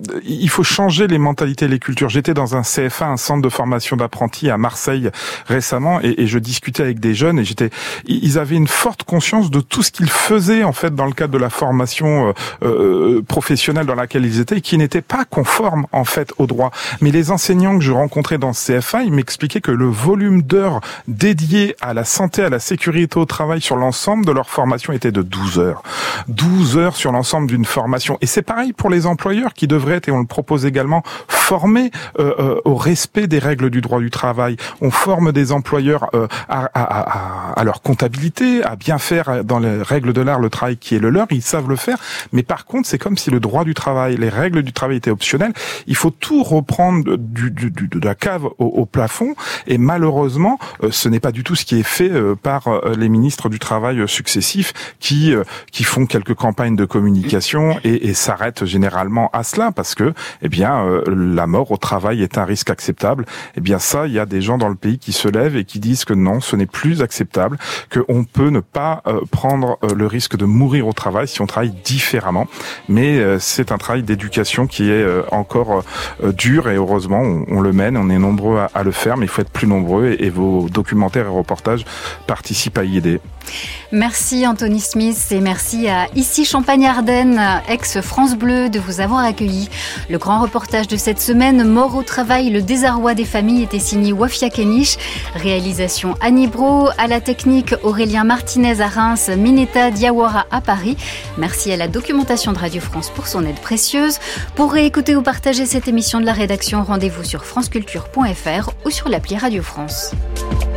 Il faut changer les mentalités et les cultures. J'étais dans un CFA, un centre de formation d'apprentis à Marseille récemment, et je discutais avec des jeunes, et ils avaient une forte conscience de tout ce qu'ils faisaient en fait dans le cadre de la formation professionnelle dans laquelle ils étaient, et qui n'était pas conforme en fait au droit. Mais les enseignants que je rencontrais dans ce CFA, ils m'expliquaient que le volume d'heures dédié à la santé, à la sécurité au travail sur l'ensemble de leur formation était de 12 heures. 12 heures sur l'ensemble d'une formation. Et c'est pareil pour les employeurs qui devraient être, et on le propose également, formés au respect des règles du droit du travail. On forme des employeurs à leur comptabilité, à bien faire dans les règles de l'art le travail qui est le leur. Ils savent le faire. Mais par contre, c'est comme si le droit du travail, les règles du travail étaient optionnelles. Il faut tout reprendre de la cave au plafond. Et malheureusement, ce n'est pas du tout ce qui est fait par les ministres du travail successifs qui font quelques campagnes de communication et s'arrêtent généralement à cela parce que, la mort au travail est un risque acceptable. Ça, il y a des gens dans le pays qui se lèvent et qui disent que non, ce n'est plus acceptable, qu'on peut ne pas prendre le risque de mourir au travail si on travaille différemment. Mais c'est un travail d'éducation qui est encore dur, et heureusement, on le mène, on est nombreux à le faire, mais il faut être plus nombreux, et vos documentaires et reportages participent à y aider. Merci Anthony Smith, et merci à Ici Champagne-Ardenne, ex-France Bleu, de vous avoir accueilli. Le grand reportage de cette semaine, Mort au travail, le désarroi des familles, était signé Wafia Kenish. Réalisation Annie Bro, à la technique Aurélien Martinez à Reims, Mineta Diawara à Paris. Merci à la documentation de Radio France pour son aide précieuse. Pour réécouter ou partager cette émission de la rédaction, rendez-vous sur franceculture.fr ou sur l'appli Radio France.